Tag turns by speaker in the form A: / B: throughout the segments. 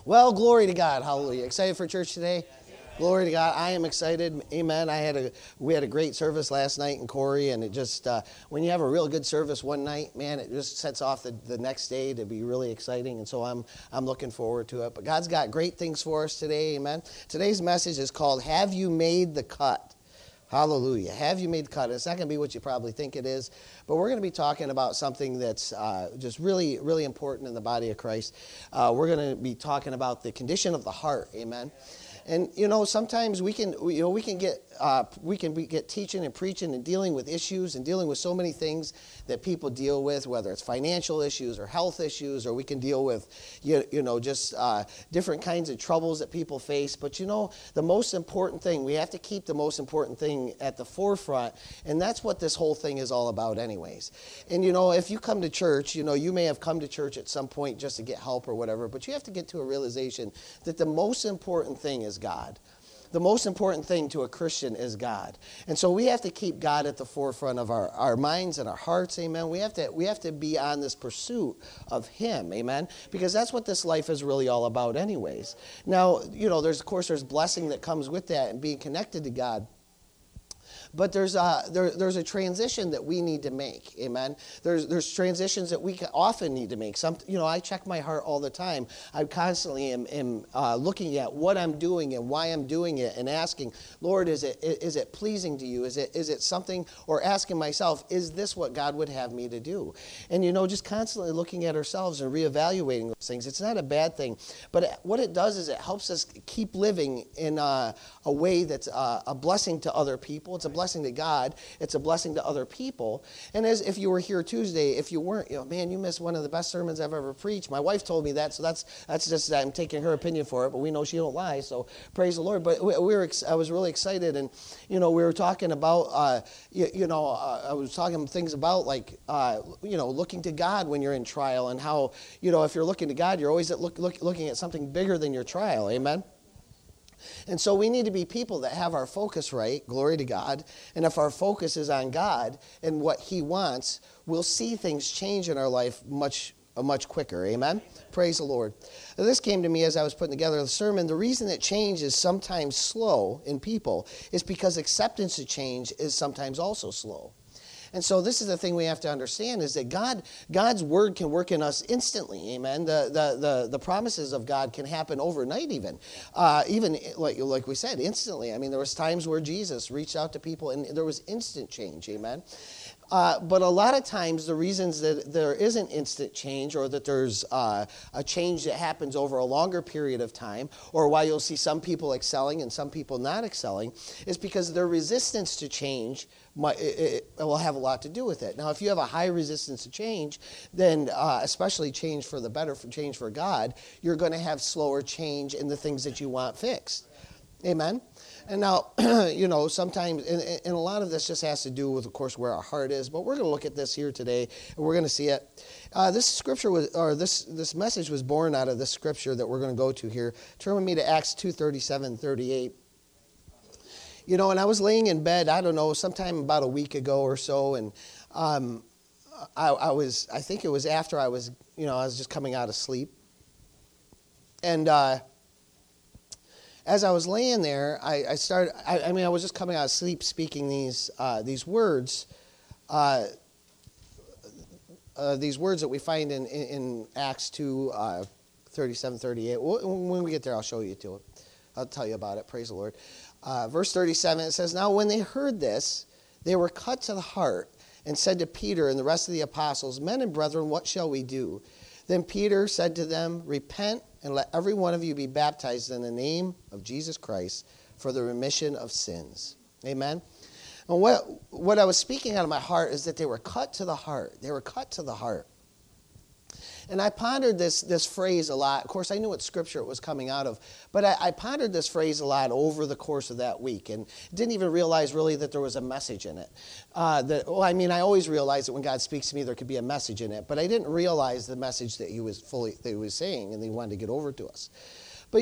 A: Well, glory to God. Hallelujah. Excited for church today? Glory to God. I am excited. Amen. We had a great service last night in Corey, and it just, when you have a real good service one night, man, it just sets off the next day to be really exciting, and so I'm looking forward to it. But God's got great things for us today. Amen. Today's message is called, Have You Made the Cut? Hallelujah. Have you made the cut? It's not going to be what you probably think it is, but we're going to be talking about something that's just really, really important in the body of Christ. We're going to be talking about the condition of the heart. Amen. And sometimes we can get teaching and preaching and dealing with issues and dealing with so many things that people deal with, whether it's financial issues or health issues, or we can deal with just different kinds of troubles that people face. But the most important thing, we have to keep the most important thing at the forefront, and that's what this whole thing is all about, anyways. And if you come to church, you may have come to church at some point just to get help or whatever, but you have to get to a realization that the most important thing is God. The most important thing to a Christian is God. And so we have to keep God at the forefront of our minds and our hearts, amen. We have to be on this pursuit of Him, amen, because that's what this life is really all about anyways. Now, there's blessing that comes with that and being connected to God. But there's a transition that we need to make, amen. There's transitions that we often need to make. I check my heart all the time. I constantly am looking at what I'm doing and why I'm doing it, and asking, Lord, is it pleasing to you? Is it something? Or asking myself, is this what God would have me to do? And just constantly looking at ourselves and reevaluating those things. It's not a bad thing, but what it does is it helps us keep living in a way that's a blessing to other people. It's a blessing to God. It's a blessing to other people. And as if you were here Tuesday, if you weren't, man, you missed one of the best sermons I've ever preached. My wife told me that, so that's just, I'm taking her opinion for it, but we know she don't lie, so praise the Lord. But I was really excited, and we were talking about, I was talking things about like, looking to God when you're in trial, and how, if you're looking to God, you're always looking at something bigger than your trial. Amen. And so we need to be people that have our focus right, glory to God. And if our focus is on God and what He wants, we'll see things change in our life much quicker, amen? Praise the Lord. Now, this came to me as I was putting together the sermon. The reason that change is sometimes slow in people is because acceptance of change is sometimes also slow. And so this is the thing we have to understand, is that God's word can work in us instantly, amen. The promises of God can happen overnight even like we said, instantly. I mean, there was times where Jesus reached out to people and there was instant change, amen. But a lot of times the reasons that there isn't instant change, or that there's a change that happens over a longer period of time, or why you'll see some people excelling and some people not excelling, is because their resistance to change it will have a lot to do with it. Now, if you have a high resistance to change, then especially change for the better, change for God, you're going to have slower change in the things that you want fixed. Amen? And now, sometimes, and a lot of this just has to do with, of course, where our heart is, but we're going to look at this here today, and we're going to see it. This scripture this message was born out of this scripture that we're going to go to here. Turn with me to Acts 2:37-38. And I was laying in bed, I don't know, sometime about a week ago or so, and I think it was after I was just coming out of sleep. And as I was laying there, I was just coming out of sleep speaking these words, these words that we find in Acts 2:37-38. When we get there, I'll show you to it. I'll tell you about it. Praise the Lord. Verse 37, it says, Now when they heard this, they were cut to the heart, and said to Peter and the rest of the apostles, Men and brethren, what shall we do? Then Peter said to them, Repent, and let every one of you be baptized in the name of Jesus Christ for the remission of sins. Amen? And what I was speaking out of my heart is that they were cut to the heart. They were cut to the heart. And I pondered this phrase a lot. Of course, I knew what scripture it was coming out of, but I pondered this phrase a lot over the course of that week, and didn't even realize really that there was a message in it. I always realize that when God speaks to me, there could be a message in it, but I didn't realize the message that He was saying, and He wanted to get over to us. But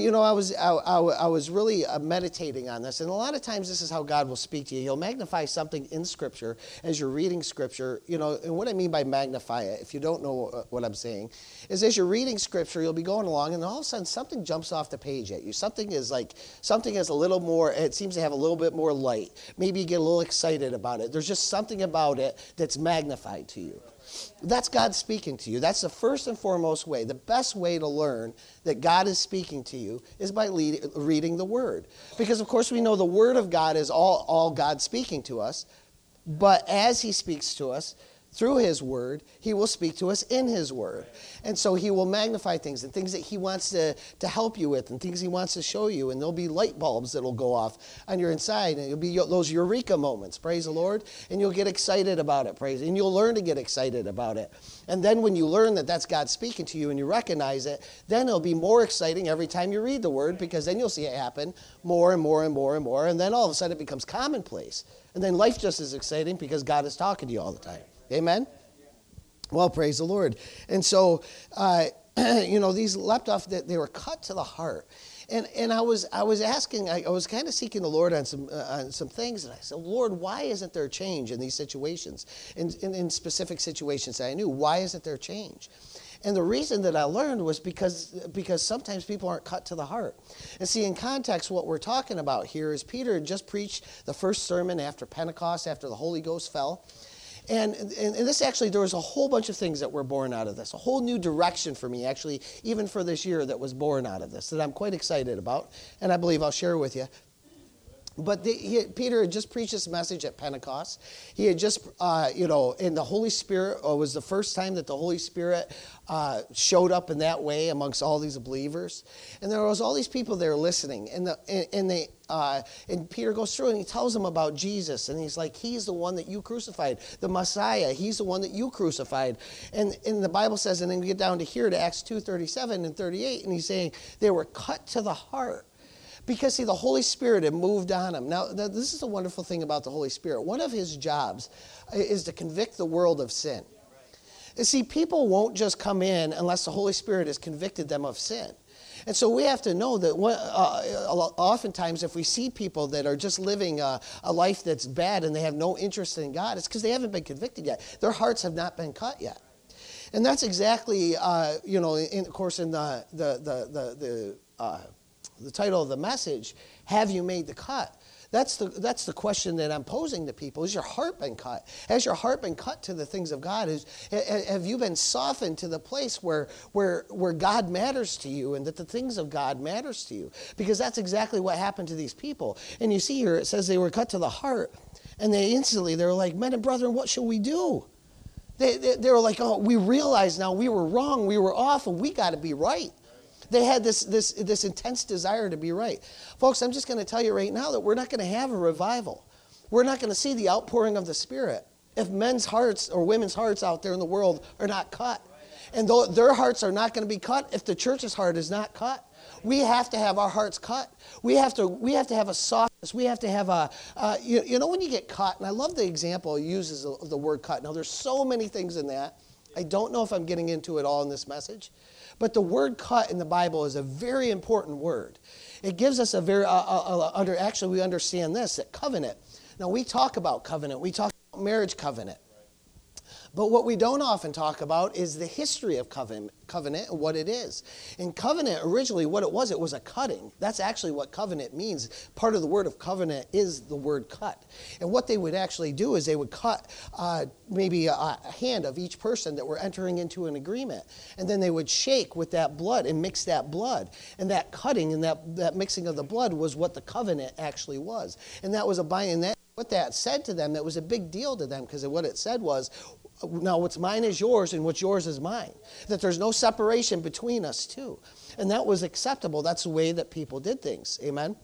A: I was really meditating on this, and a lot of times this is how God will speak to you. He'll magnify something in Scripture as you're reading Scripture. And what I mean by magnify it, if you don't know what I'm saying, is as you're reading Scripture, you'll be going along, and all of a sudden something jumps off the page at you. Something is a little more. It seems to have a little bit more light. Maybe you get a little excited about it. There's just something about it that's magnified to you. That's God speaking to you. That's the first and foremost way. The best way to learn that God is speaking to you is by reading the Word. Because, of course, we know the Word of God is all God speaking to us. But as He speaks to us through His Word, He will speak to us in His Word. And so He will magnify things and things that He wants to help you with and things He wants to show you. And there'll be light bulbs that'll go off on your inside. And it'll be those eureka moments, praise the Lord. And you'll get excited about it, and you'll learn to get excited about it. And then when you learn that that's God speaking to you and you recognize it, then it'll be more exciting every time you read the Word, because then you'll see it happen more and more and more and more. And then all of a sudden it becomes commonplace. And then life just is exciting because God is talking to you all the time. Amen? Well, praise the Lord. And so, these leapt off, they were cut to the heart. And I was asking, I was kind of seeking the Lord on some things, and I said, Lord, why isn't there change in these situations, in specific situations that I knew? Why isn't there change? And the reason that I learned was because sometimes people aren't cut to the heart. And see, in context, what we're talking about here is Peter had just preached the first sermon after Pentecost, after the Holy Ghost fell. And this actually, there was a whole bunch of things that were born out of this, a whole new direction for me, actually, even for this year that was born out of this, that I'm quite excited about, and I believe I'll share with you. But Peter had just preached this message at Pentecost. He had just, and the Holy Spirit was the first time that the Holy Spirit showed up in that way amongst all these believers. And there was all these people there listening. And Peter goes through and he tells them about Jesus. And he's like, He's the one that you crucified, the Messiah. He's the one that you crucified. And the Bible says, and then we get down to here to Acts 2:37 and 38, and he's saying they were cut to the heart. Because, see, the Holy Spirit had moved on him. Now, this is a wonderful thing about the Holy Spirit. One of His jobs is to convict the world of sin. And see, people won't just come in unless the Holy Spirit has convicted them of sin. And so we have to know that oftentimes if we see people that are just living a life that's bad and they have no interest in God, it's because they haven't been convicted yet. Their hearts have not been cut yet. And that's exactly, of course, in the title of the message, have you made the cut? That's the question that I'm posing to people. Has your heart been cut? Has your heart been cut to the things of God? Have you been softened to the place where God matters to you and that the things of God matters to you? Because that's exactly what happened to these people. And you see here, it says they were cut to the heart. And they were like, men and brethren, what shall we do? They were like, oh, we realize now we were wrong, we were off, and we got to be right. They had this intense desire to be right. Folks, I'm just going to tell you right now that we're not going to have a revival. We're not going to see the outpouring of the Spirit if men's hearts or women's hearts out there in the world are not cut. And though their hearts are not going to be cut if the church's heart is not cut. We have to have our hearts cut. We have to have a softness. We have to have when you get cut, and I love the example he uses of the word cut. Now, there's so many things in that. I don't know if I'm getting into it all in this message. But the word cut in the Bible is a very important word. It gives us actually we understand this, that covenant. Now we talk about covenant. We talk about marriage covenant. But what we don't often talk about is the history of covenant and what it is. In covenant, originally what it was a cutting. That's actually what covenant means. Part of the word of covenant is the word cut. And what they would actually do is they would cut maybe a hand of each person that were entering into an agreement. And then they would shake with that blood and mix that blood. And that cutting and that mixing of the blood was what the covenant actually was. And that was a binding. What that said to them, that was a big deal to them, because what it said was, now what's mine is yours and what's yours is mine. That there's no separation between us two. And that was acceptable. That's the way that people did things. Amen?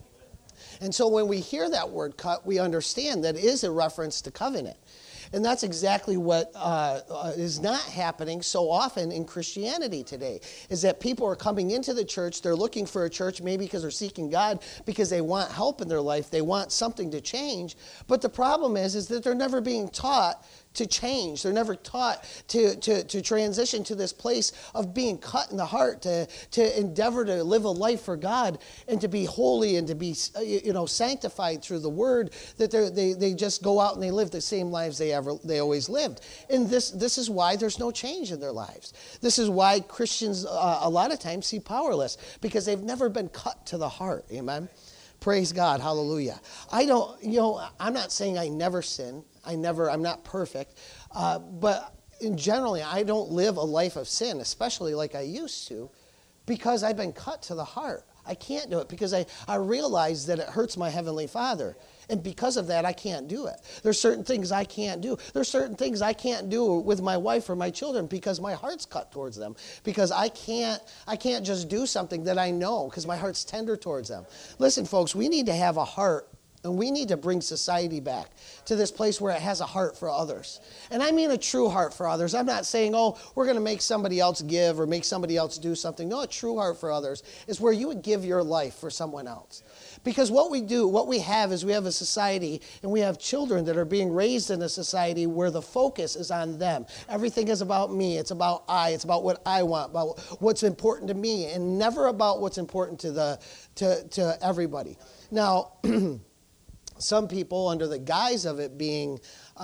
A: And so when we hear that word cut, we understand that it is a reference to covenant. And that's exactly what is not happening so often in Christianity today, is that people are coming into the church, they're looking for a church maybe because they're seeking God, because they want help in their life, they want something to change. But the problem is that they're never being taught to change. They're never taught to transition to this place of being cut in the heart, to endeavor to live a life for God and to be holy and to be sanctified through the Word, that they just go out and they live the same lives they always lived. And this is why there's no change in their lives. This is why Christians a lot of times seem powerless, because they've never been cut to the heart. Amen. Praise God. Hallelujah. I'm not saying I never sin. I'm not perfect. But in generally, I don't live a life of sin, especially like I used to, because I've been cut to the heart. I can't do it because I realize that it hurts my Heavenly Father. And because of that, I can't do it. There's certain things I can't do. There's certain things I can't do with my wife or my children because my heart's cut towards them. Because I can't just do something that I know because my heart's tender towards them. Listen, folks, we need to have a heart, and we need to bring society back to this place where it has a heart for others. And I mean a true heart for others. I'm not saying, we're going to make somebody else give or make somebody else do something. No, a true heart for others is where you would give your life for someone else. Because what we have a society, and we have children that are being raised in a society where the focus is on them. Everything is about me. It's about it's about what I want, about what's important to me, and never about what's important to everybody. Now, some people, under the guise of it being,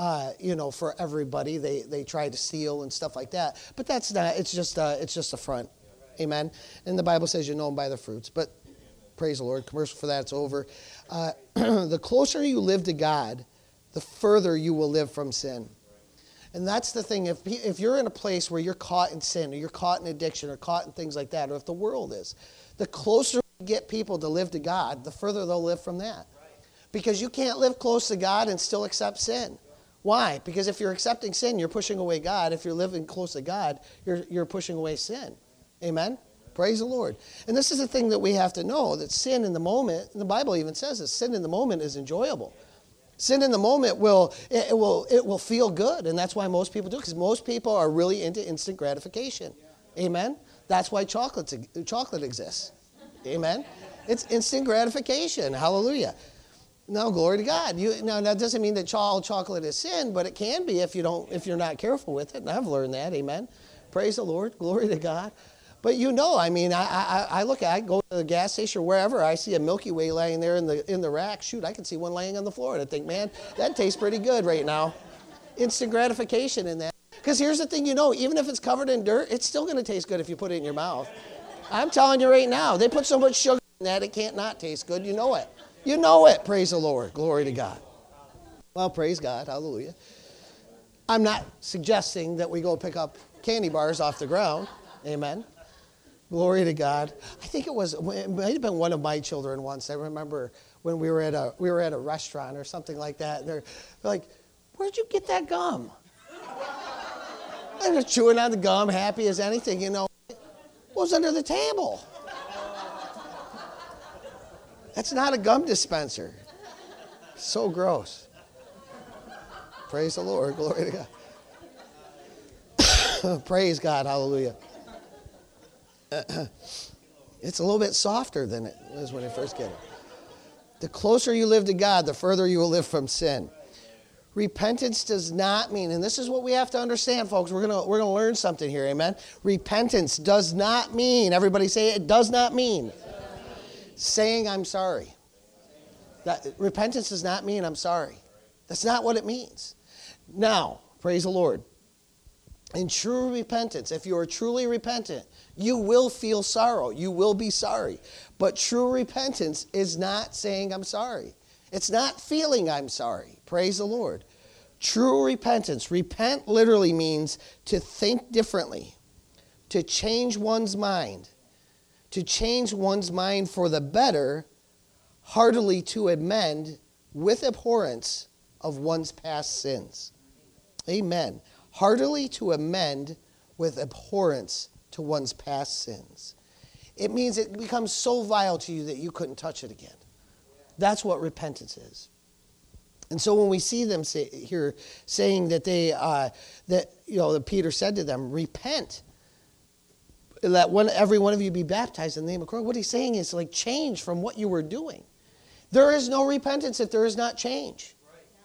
A: for everybody, they try to steal and stuff like that. But that's not. It's just a front. Amen. And the Bible says you know them by the fruits. But praise the Lord. Commercial for that, it's over. The closer you live to God, the further you will live from sin. And that's the thing. If you're in a place where you're caught in sin, or you're caught in addiction, or caught in things like that, or if the world is, the closer you get people to live to God, the further they'll live from that. Because you can't live close to God and still accept sin. Why? Because if you're accepting sin, you're pushing away God. If you're living close to God, you're pushing away sin. Amen? Praise the Lord. And this is the thing that we have to know, that sin in the moment, and the Bible even says this, sin in the moment is enjoyable. Sin in the moment will feel good, and that's why most people do, because most people are really into instant gratification. Amen? That's why chocolate exists. Amen? It's instant gratification. Hallelujah. No, glory to God. Now that doesn't mean that all chocolate is sin, but it can be if you're not careful with it. And I've learned that. Amen. Praise the Lord. Glory to God. But I go to the gas station or wherever, I see a Milky Way laying there in the rack. Shoot, I can see one laying on the floor, and I think, man, that tastes pretty good right now. Instant gratification in that. Because here's the thing, even if it's covered in dirt, it's still going to taste good if you put it in your mouth. I'm telling you right now, they put so much sugar in that it can't not taste good. You know it. You know it. Praise the Lord. Glory to God. Well, praise God. Hallelujah. I'm not suggesting that we go pick up candy bars off the ground. Amen. Glory to God. I think it might have been one of my children once. I remember when we were at a restaurant or something like that. And they're like, "Where'd you get that gum?" And they're chewing on the gum, happy as anything. What was under the table? That's not a gum dispenser. So gross. Praise the Lord. Glory to God. Praise God. Hallelujah. It's a little bit softer than it was when you first get it. The closer you live to God, the further you will live from sin. Repentance does not mean, and this is what we have to understand, folks. We're gonna learn something here. Amen. Repentance does not mean. Everybody say it does not mean. Saying I'm sorry. Repentance does not mean I'm sorry. That's not what it means. Now, praise the Lord. In true repentance, if you are truly repentant, you will feel sorrow. You will be sorry. But true repentance is not saying I'm sorry. It's not feeling I'm sorry. Praise the Lord. True repentance. Repent literally means to think differently, to change one's mind. To change one's mind for the better, heartily to amend with abhorrence of one's past sins. Amen. Heartily to amend with abhorrence to one's past sins. It means it becomes so vile to you that you couldn't touch it again. That's what repentance is. And so when we see them here saying that that Peter said to them, repent. Let every one of you be baptized in the name of Christ. What he's saying is change from what you were doing. There is no repentance if there is not change.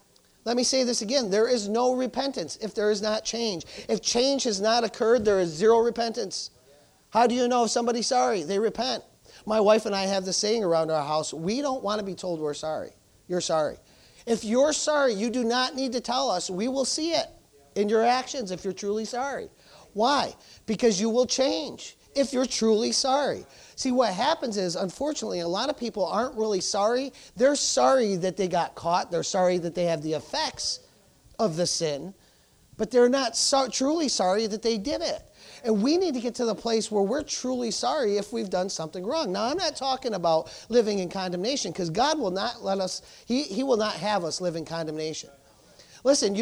A: Let me say this again. There is no repentance if there is not change. If change has not occurred, there is zero repentance. How do you know if somebody's sorry? They repent. My wife and I have this saying around our house, we don't want to be told we're sorry. You're sorry. If you're sorry, you do not need to tell us. We will see it in your actions if you're truly sorry. Why? Because you will change if you're truly sorry. See, what happens is, unfortunately, a lot of people aren't really sorry. They're sorry that they got caught. They're sorry that they have the effects of the sin. But they're not truly sorry that they did it. And we need to get to the place where we're truly sorry if we've done something wrong. Now, I'm not talking about living in condemnation, because God will not let us, He will not have us live in condemnation. Listen,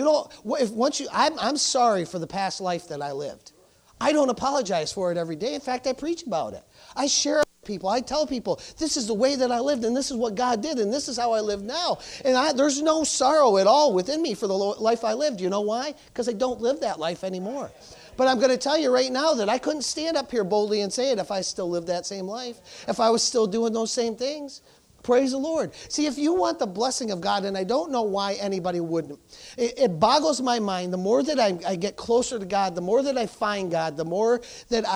A: I'm sorry for the past life that I lived. I don't apologize for it every day. In fact, I preach about it. I share it with people. I tell people, this is the way that I lived, and this is what God did, and this is how I live now. And there's no sorrow at all within me for the life I lived. You know why? Because I don't live that life anymore. But I'm going to tell you right now that I couldn't stand up here boldly and say it if I still lived that same life, if I was still doing those same things. Praise the Lord. See, if you want the blessing of God, and I don't know why anybody wouldn't, it boggles my mind. The more that I get closer to God, the more that I find God, the more that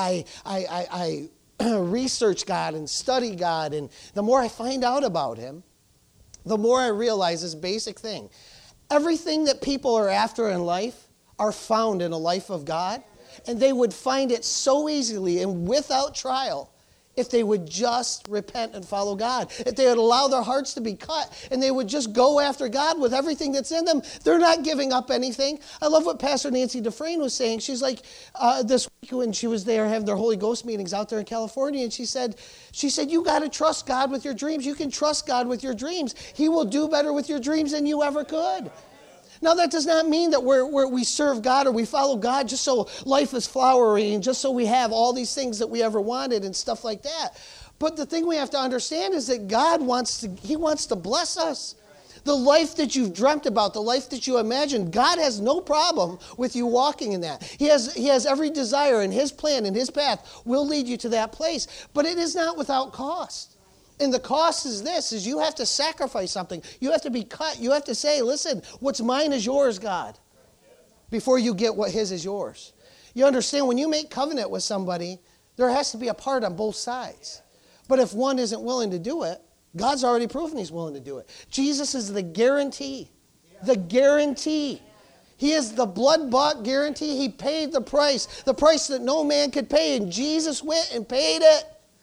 A: I research God and study God, and the more I find out about Him, the more I realize this basic thing. Everything that people are after in life are found in a life of God, and they would find it so easily and without trial if they would just repent and follow God. If they would allow their hearts to be cut and they would just go after God with everything that's in them, they're not giving up anything. I love what Pastor Nancy Dufresne was saying. She's like, this week when she was there having their Holy Ghost meetings out there in California, and she said, you got to trust God with your dreams. You can trust God with your dreams. He will do better with your dreams than you ever could. Now, that does not mean that we serve God or we follow God just so life is flowery and just so we have all these things that we ever wanted and stuff like that. But the thing we have to understand is that God wants to bless us. The life that you've dreamt about, the life that you imagine, God has no problem with you walking in that. He has every desire, and His plan and His path will lead you to that place. But it is not without cost. And the cost is this, is you have to sacrifice something. You have to be cut. You have to say, listen, what's mine is yours, God, before you get what His is yours. You understand, when you make covenant with somebody, there has to be a part on both sides. But if one isn't willing to do it, God's already proven He's willing to do it. Jesus is the guarantee. The guarantee. He is the blood-bought guarantee. He paid the price that no man could pay. And Jesus went and paid it,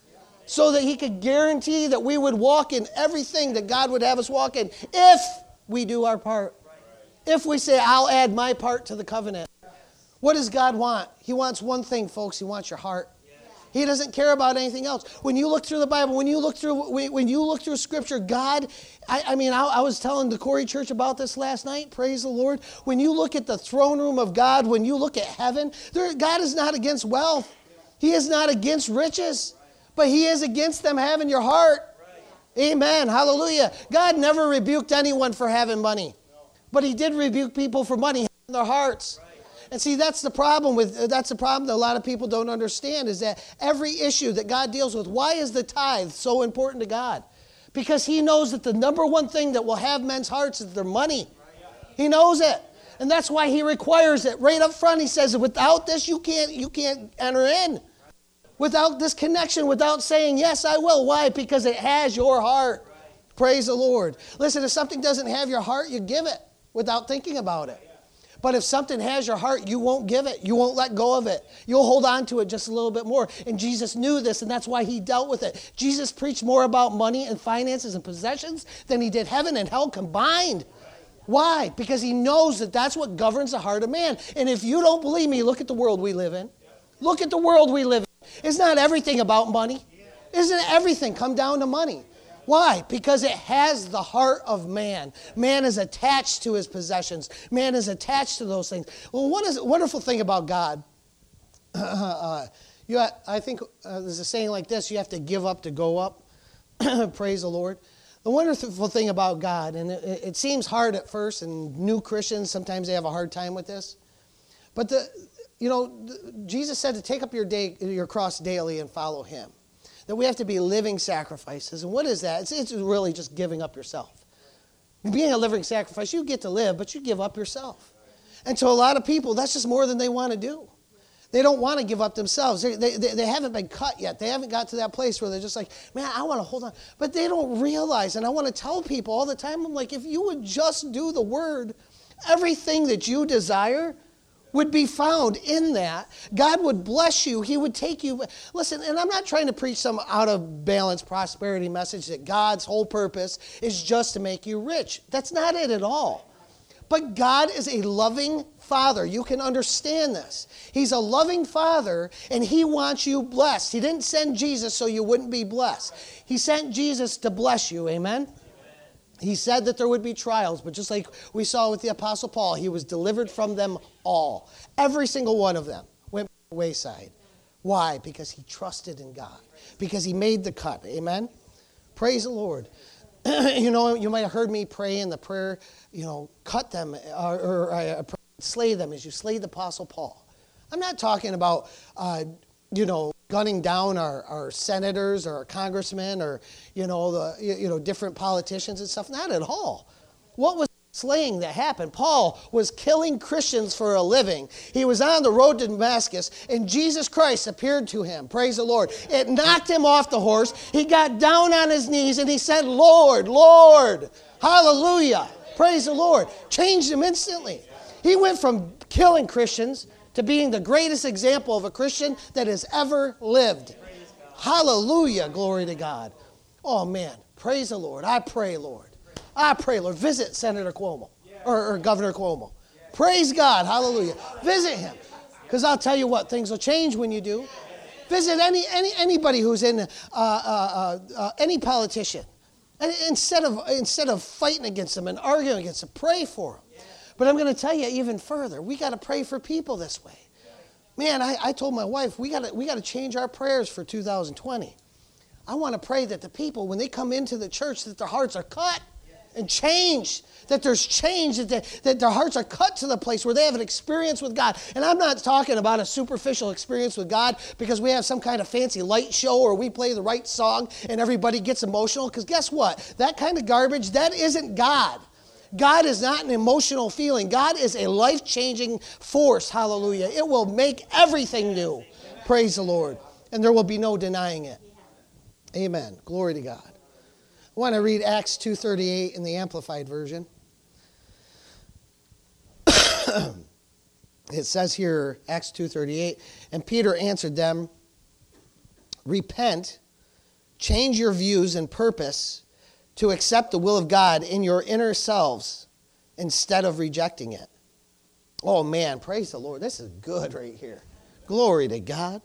A: so that He could guarantee that we would walk in everything that God would have us walk in if we do our part. If we say, I'll add my part to the covenant. What does God want? He wants one thing, folks. He wants your heart. He doesn't care about anything else. When you look through the Bible, when you look through Scripture, God, I was telling the Corey Church about this last night, praise the Lord. When you look at the throne room of God, when you look at heaven, God is not against wealth. He is not against riches. But He is against them having your heart. Right. Amen. Hallelujah. God never rebuked anyone for having money. No. But He did rebuke people for money having their hearts. Right. And see, that's the problem that a lot of people don't understand, is that every issue that God deals with, why is the tithe so important to God? Because He knows that the number one thing that will have men's hearts is their money. Right. He knows it. And that's why He requires it. Right up front, He says, without this, you can't enter in. Without this connection, without saying, yes, I will. Why? Because it has your heart. Right. Praise the Lord. Listen, if something doesn't have your heart, you give it without thinking about it. But if something has your heart, you won't give it. You won't let go of it. You'll hold on to it just a little bit more. And Jesus knew this, and that's why He dealt with it. Jesus preached more about money and finances and possessions than He did heaven and hell combined. Why? Because He knows that that's what governs the heart of man. And if you don't believe me, look at the world we live in. Look at the world we live in. It's not everything about money. Isn't everything come down to money? Why? Because it has the heart of man. Man is attached to his possessions. Man is attached to those things. Well, what is a wonderful thing about God? I think there's a saying like this, you have to give up to go up. Praise the Lord. The wonderful thing about God, and it seems hard at first, and new Christians, sometimes they have a hard time with this. But Jesus said to take up your cross daily and follow Him. That we have to be living sacrifices. And what is that? It's really just giving up yourself. Being a living sacrifice, you get to live, but you give up yourself. And to a lot of people, that's just more than they want to do. They don't want to give up themselves. They haven't been cut yet. They haven't got to that place where they're just like, man, I want to hold on. But they don't realize, and I want to tell people all the time, I'm like, if you would just do the word, everything that you desire would be found in that. God would bless you. He would take you. Listen, and I'm not trying to preach some out of balance prosperity message that God's whole purpose is just to make you rich. That's not it at all. But God is a loving Father. You can understand this. He's a loving Father, and He wants you blessed. He didn't send Jesus so you wouldn't be blessed. He sent Jesus to bless you. Amen? He said that there would be trials, but just like we saw with the Apostle Paul, he was delivered from them all. Every single one of them went by the wayside. Why? Because he trusted in God. Because he made the cut. Amen? Praise the Lord. You know, you might have heard me pray in the prayer, cut them or slay them as you slayed the Apostle Paul. I'm not talking about, gunning down our senators or our congressmen or, different politicians and stuff. Not at all. What was slaying that happened? Paul was killing Christians for a living. He was on the road to Damascus, and Jesus Christ appeared to him. Praise the Lord. It knocked him off the horse. He got down on his knees, and he said, Lord, Lord. Hallelujah. Praise the Lord. Changed him instantly. He went from killing Christians to being the greatest example of a Christian that has ever lived. Hallelujah. Glory to God. Oh, man. Praise the Lord. I pray, Lord. Visit Senator Cuomo or Governor Cuomo. Praise God. Hallelujah. Visit him. Because I'll tell you what, things will change when you do. Visit anybody who's in any politician. And instead of fighting against them and arguing against them, pray for them. But I'm going to tell you even further. We got to pray for people this way. Man, I told my wife, we got to change our prayers for 2020. I want to pray that the people, when they come into the church, that their hearts are cut and changed. That there's change, that their hearts are cut to the place where they have an experience with God. And I'm not talking about a superficial experience with God because we have some kind of fancy light show or we play the right song and everybody gets emotional. Because guess what? That kind of garbage, that isn't God. God is not an emotional feeling. God is a life-changing force. Hallelujah. It will make everything new. Praise the Lord. And there will be no denying it. Amen. Glory to God. I want to read Acts 2:38 in the Amplified Version. It says here, Acts 2:38, and Peter answered them, repent, change your views and purpose to accept the will of God in your inner selves instead of rejecting it. Oh man, praise the Lord. This is good right here. Glory to God.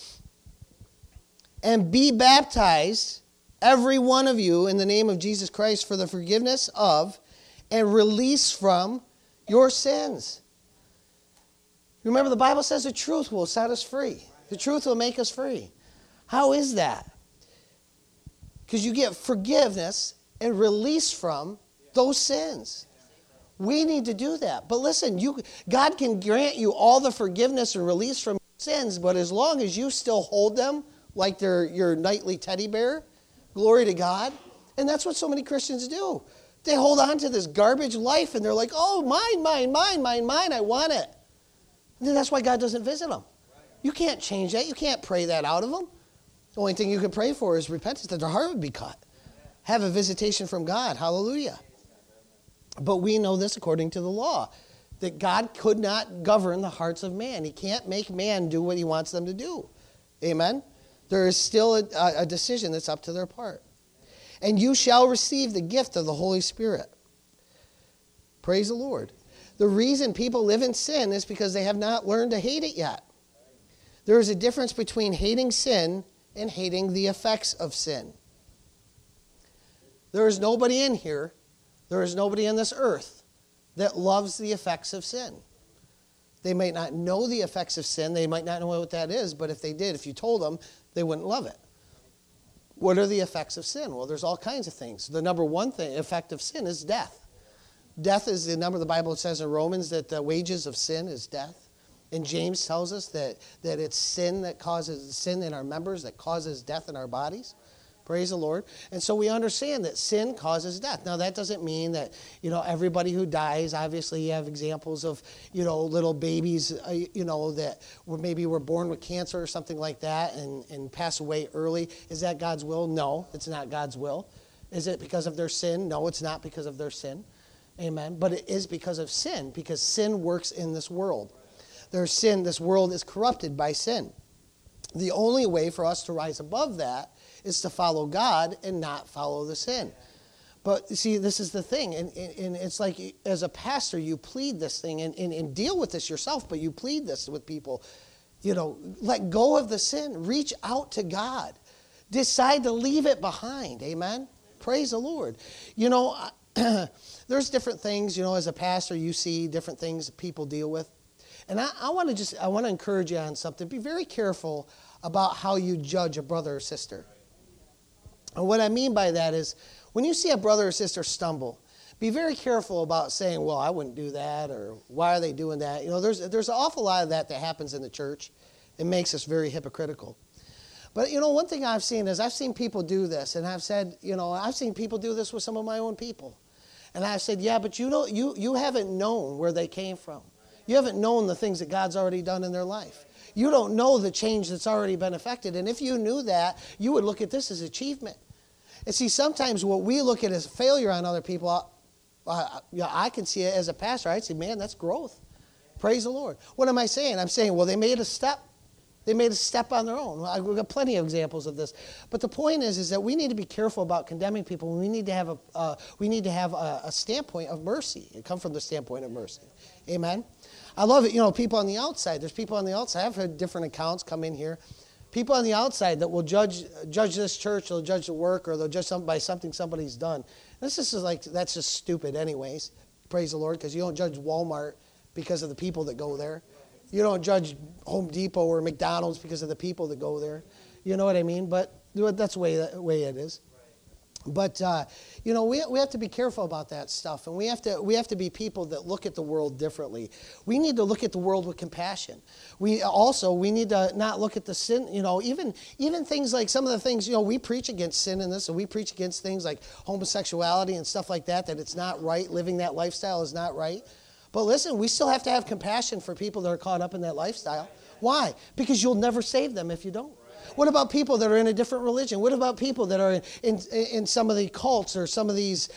A: And be baptized, every one of you, in the name of Jesus Christ for the forgiveness of and release from your sins. Remember, the Bible says the truth will set us free. The truth will make us free. How is that? Because you get forgiveness and release from those sins. We need to do that. But listen, God can grant you all the forgiveness and release from sins, but as long as you still hold them like they're your nightly teddy bear, glory to God. And that's what so many Christians do. They hold on to this garbage life and they're like, oh, mine, I want it. And that's why God doesn't visit them. You can't change that. You can't pray that out of them. The only thing you can pray for is repentance, that their heart would be cut. Have a visitation from God. Hallelujah. But we know this according to the law, that God could not govern the hearts of man. He can't make man do what he wants them to do. Amen? There is still a decision that's up to their part. And you shall receive the gift of the Holy Spirit. Praise the Lord. The reason people live in sin is because they have not learned to hate it yet. There is a difference between hating sin and hating the effects of sin. There is nobody in here, there is nobody on this earth that loves the effects of sin. They might not know the effects of sin, they might not know what that is, but if they did, if you told them, they wouldn't love it. What are the effects of sin? Well, there's all kinds of things. The number one effect of sin is death. Death is the number the Bible says in Romans that the wages of sin is death. And James tells us that it's sin that causes sin in our members, that causes death in our bodies. Praise the Lord. And so we understand that sin causes death. Now, that doesn't mean that, everybody who dies, obviously you have examples of, little babies, that maybe were born with cancer or something like that and pass away early. Is that God's will? No, it's not God's will. Is it because of their sin? No, it's not because of their sin. Amen. But it is because of sin, because sin works in this world. There's sin. This world is corrupted by sin. The only way for us to rise above that is to follow God and not follow the sin. But see, this is the thing, and it's like as a pastor, you plead this thing and deal with this yourself, but you plead this with people. Let go of the sin. Reach out to God. Decide to leave it behind. Amen? Praise the Lord. There's different things, as a pastor, you see different things that people deal with. And I want to encourage you on something. Be very careful about how you judge a brother or sister. And what I mean by that is, when you see a brother or sister stumble, be very careful about saying, well, I wouldn't do that, or why are they doing that? There's an awful lot of that happens in the church. It makes us very hypocritical. But, one thing I've seen is I've seen people do this, and I've said, I've seen people do this with some of my own people. And I've said, yeah, but you haven't known where they came from. You haven't known the things that God's already done in their life. You don't know the change that's already been affected. And if you knew that, you would look at this as achievement. And see, sometimes what we look at as failure on other people, I can see it as a pastor. I'd say, man, that's growth. Praise the Lord. What am I saying? I'm saying, well, they made a step. They made a step on their own. We've got plenty of examples of this. But the point is that we need to be careful about condemning people. We need to have a standpoint of mercy. It comes from the standpoint of mercy. Amen? I love it. People on the outside. There's people on the outside. I've heard different accounts come in here. People on the outside that will judge this church, they'll judge the work, or they'll judge by something somebody's done. That's just stupid anyways. Praise the Lord, because you don't judge Walmart because of the people that go there. You don't judge Home Depot or McDonald's because of the people that go there. You know what I mean? But that's the way it is. But, we have to be careful about that stuff. And we have to be people that look at the world differently. We need to look at the world with compassion. We need to not look at the sin, even things like some of the things, we preach against sin in this, and we preach against things like homosexuality and stuff like that it's not right. Living that lifestyle is not right. But listen, we still have to have compassion for people that are caught up in that lifestyle. Why? Because you'll never save them if you don't. What about people that are in a different religion? What about people that are in some of the cults or some of these,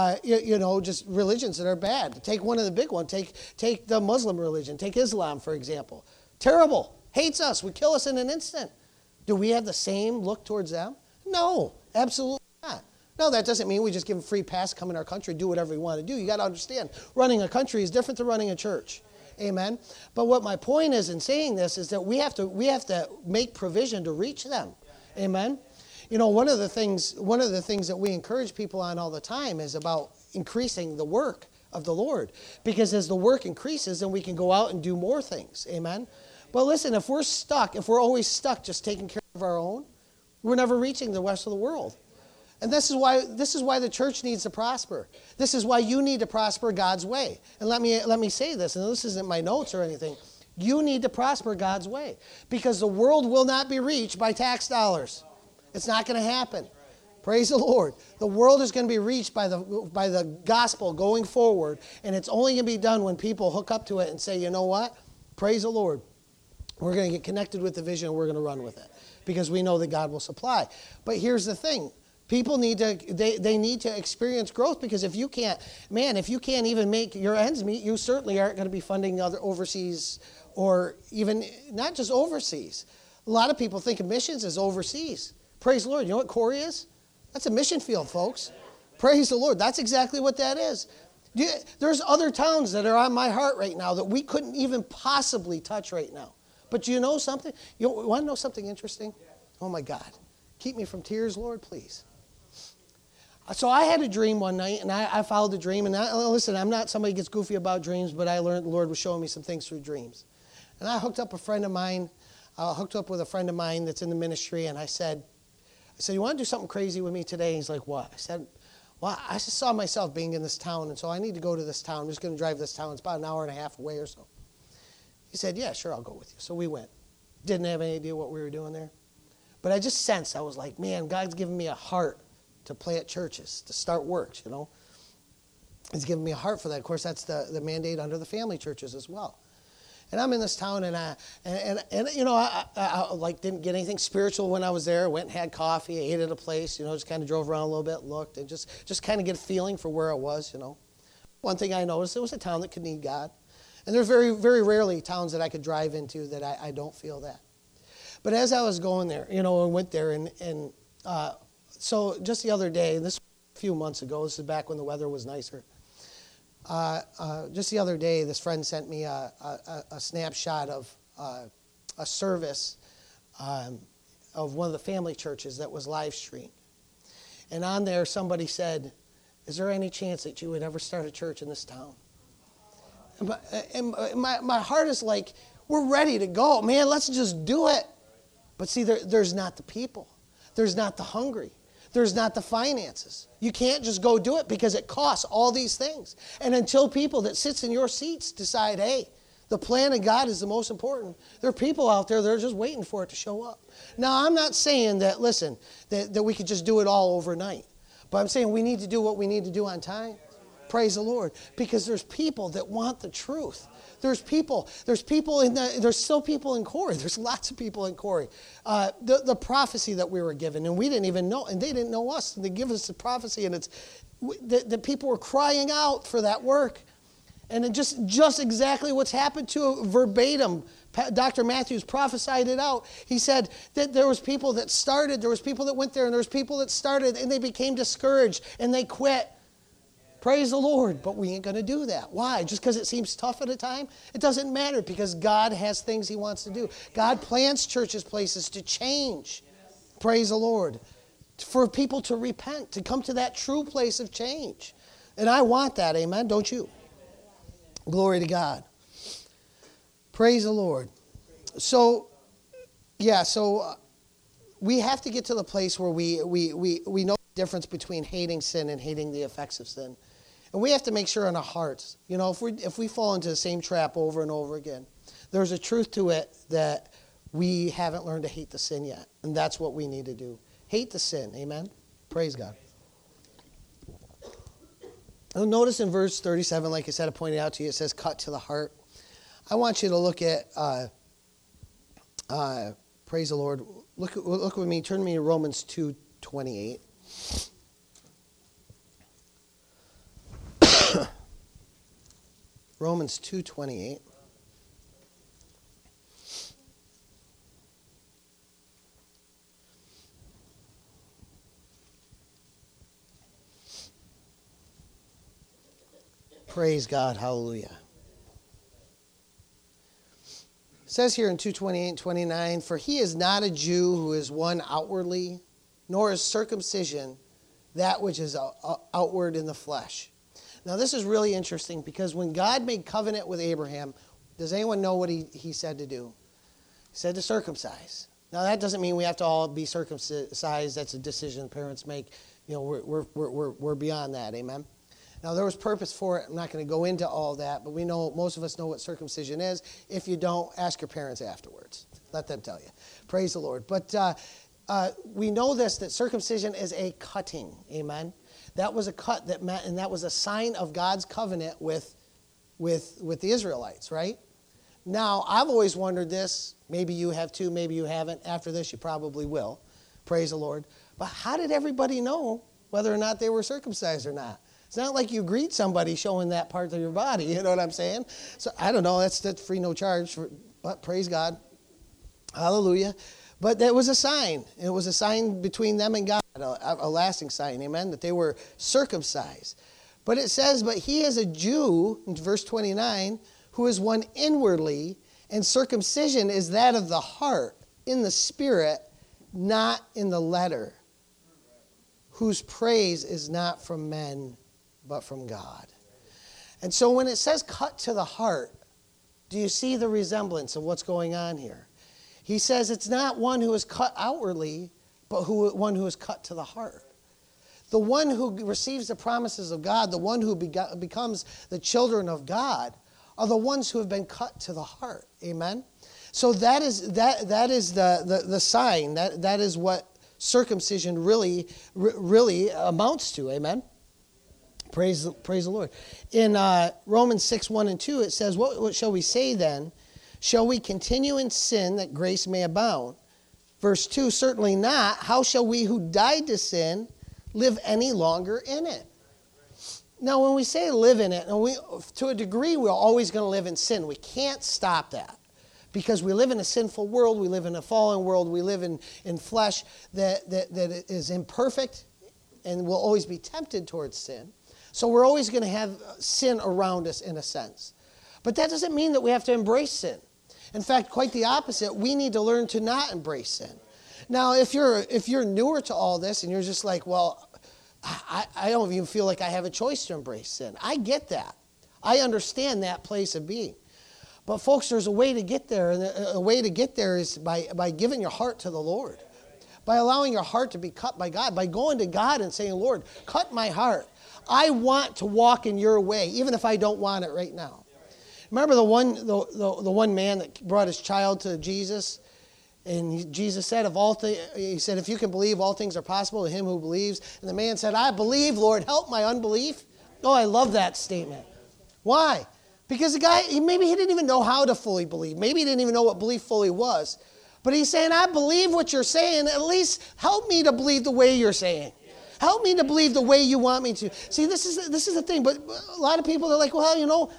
A: just religions that are bad? Take one of the big ones. Take the Muslim religion. Take Islam, for example. Terrible. Hates us. Would kill us in an instant. Do we have the same look towards them? No, absolutely not. No, that doesn't mean we just give them free pass, come in our country, do whatever we want to do. You got to understand, running a country is different than running a church. Amen. But what my point is in saying this is that we have to make provision to reach them. Amen. One of the things that we encourage people on all the time is about increasing the work of the Lord. Because as the work increases, then we can go out and do more things. Amen. But listen, if we're always stuck just taking care of our own, we're never reaching the rest of the world. And this is why the church needs to prosper. This is why you need to prosper God's way. And let me say this, and this isn't my notes or anything. You need to prosper God's way, because the world will not be reached by tax dollars. It's not going to happen. Praise the Lord. The world is going to be reached by the gospel going forward, and it's only going to be done when people hook up to it and say, you know what? Praise the Lord. We're going to get connected with the vision, and we're going to run with it, because we know that God will supply. But here's the thing. People need to experience growth, because if you can't even make your ends meet, you certainly aren't going to be funding other overseas, or even not just overseas. A lot of people think of missions as overseas. Praise the Lord. You know what Corey is? That's a mission field, folks. Praise the Lord. That's exactly what that is. There's other towns that are on my heart right now that we couldn't even possibly touch right now. But you know something? You want to know something interesting? Oh, my God. Keep me from tears, Lord, please. So I had a dream one night, and I followed the dream. And listen, I'm not somebody who gets goofy about dreams, but I learned the Lord was showing me some things through dreams. And I hooked up with a friend of mine that's in the ministry, and I said, you want to do something crazy with me today? He's like, what? I said, well, I just saw myself being in this town, and so I need to go to this town. I'm just going to drive this town. It's about an hour and a half away or so. He said, yeah, sure, I'll go with you. So we went. Didn't have any idea what we were doing there. But I just sensed, I was like, man, God's given me a heart to plant churches, to start works, you know. He's given me a heart for that. Of course, that's the mandate under the family churches as well. And I'm in this town, and you know, I like didn't get anything spiritual when I was there. Went and had coffee, ate at a place, you know, just kind of drove around a little bit, looked, and just kind of get a feeling for where I was, you know. One thing I noticed, it was a town that could need God. And there's very, very rarely towns that I could drive into that I don't feel that. But as I was going there, you know, and went there, and so just the other day, this was a few months ago, this is back when the weather was nicer. Just the other day, this friend sent me a snapshot of a service of one of the family churches that was live streamed. And on there, somebody said, is there any chance that you would ever start a church in this town? And my heart is like, we're ready to go. Man, let's just do it. But see, there's not the people. There's not the hungry. There's not the finances. You can't just go do it because it costs all these things. And until people that sits in your seats decide, hey, the plan of God is the most important, there are people out there that are just waiting for it to show up. Now, I'm not saying that, listen, that we could just do it all overnight. But I'm saying we need to do what we need to do on time. Praise the Lord. Because there's people that want the truth. There's still people in Corey. There's lots of people in Corey. The prophecy that we were given, and we didn't even know, and they didn't know us, and they give us the prophecy, and it's the people were crying out for that work. And it just exactly what's happened to verbatim. Dr. Matthews prophesied it out. He said that there was people that started, there was people that went there, and there was people that started, and they became discouraged, and they quit. Praise the Lord, but we ain't going to do that. Why? Just because it seems tough at a time? It doesn't matter, because God has things he wants to do. God plants churches, places to change. Praise the Lord. For people to repent, to come to that true place of change. And I want that, amen, don't you? Glory to God. Praise the Lord. So, we have to get to the place where we know the difference between hating sin and hating the effects of sin. And we have to make sure in our hearts, you know, if we fall into the same trap over and over again, there's a truth to it that we haven't learned to hate the sin yet. And that's what we need to do. Hate the sin. Amen? Praise God. Now notice in verse 37, like I said, I pointed out to you, it says cut to the heart. I want you to look at, praise the Lord, look with me, turn to me to Romans 2:28. Romans 2:28. Praise God, hallelujah. It says here in 2:28 and 29, for he is not a Jew who is one outwardly, nor is circumcision that which is outward in the flesh. Now this is really interesting, because when God made covenant with Abraham, does anyone know what he said to do? He said to circumcise. Now that doesn't mean we have to all be circumcised. That's a decision parents make. You know, we're beyond that, amen? Now there was purpose for it. I'm not going to go into all that, but we know, most of us know what circumcision is. If you don't, ask your parents afterwards. Let them tell you. Praise the Lord. But we know this, that circumcision is a cutting, amen? That was a cut that meant, and that was a sign of God's covenant with the Israelites, right? Now, I've always wondered this. Maybe you have too, maybe you haven't. After this, you probably will. Praise the Lord. But how did everybody know whether or not they were circumcised or not? It's not like you greet somebody showing that part of your body, you know what I'm saying? So, I don't know, that's free, no charge, but praise God. Hallelujah. But that was a sign. It was a sign between them and God, a lasting sign, amen, that they were circumcised. But it says, but he is a Jew, in verse 29, who is one inwardly, and circumcision is that of the heart, in the spirit, not in the letter, whose praise is not from men, but from God. And so when it says cut to the heart, do you see the resemblance of what's going on here? He says it's not one who is cut outwardly, but one who is cut to the heart. The one who receives the promises of God, the one who becomes the children of God, are the ones who have been cut to the heart. Amen? So that is the sign. That is what circumcision really amounts to. Amen. Praise the Lord. In Romans 6:1-2, it says, what shall we say then? Shall we continue in sin that grace may abound? Verse 2, certainly not. How shall we who died to sin live any longer in it? Now, when we say live in it, and to a degree, we're always going to live in sin. We can't stop that. Because we live in a sinful world, we live in a fallen world, we live in flesh that is imperfect and will always be tempted towards sin. So we're always going to have sin around us in a sense. But that doesn't mean that we have to embrace sin. In fact, quite the opposite. We need to learn to not embrace sin. Now, if you're newer to all this and you're just like, well, I don't even feel like I have a choice to embrace sin. I get that. I understand that place of being. But folks, there's a way to get there, and a way to get there is by giving your heart to the Lord, by allowing your heart to be cut by God, by going to God and saying, Lord, cut my heart. I want to walk in your way, even if I don't want it right now. Remember the one man that brought his child to Jesus, and Jesus said, he said, if you can believe, all things are possible to him who believes. And the man said, I believe, Lord, help my unbelief. Oh, I love that statement. Why? Because the guy, maybe he didn't even know how to fully believe. Maybe he didn't even know what belief fully was. But he's saying, I believe what you're saying. At least help me to believe the way you're saying. Help me to believe the way you want me to. See, this is the thing. But a lot of people are like, well,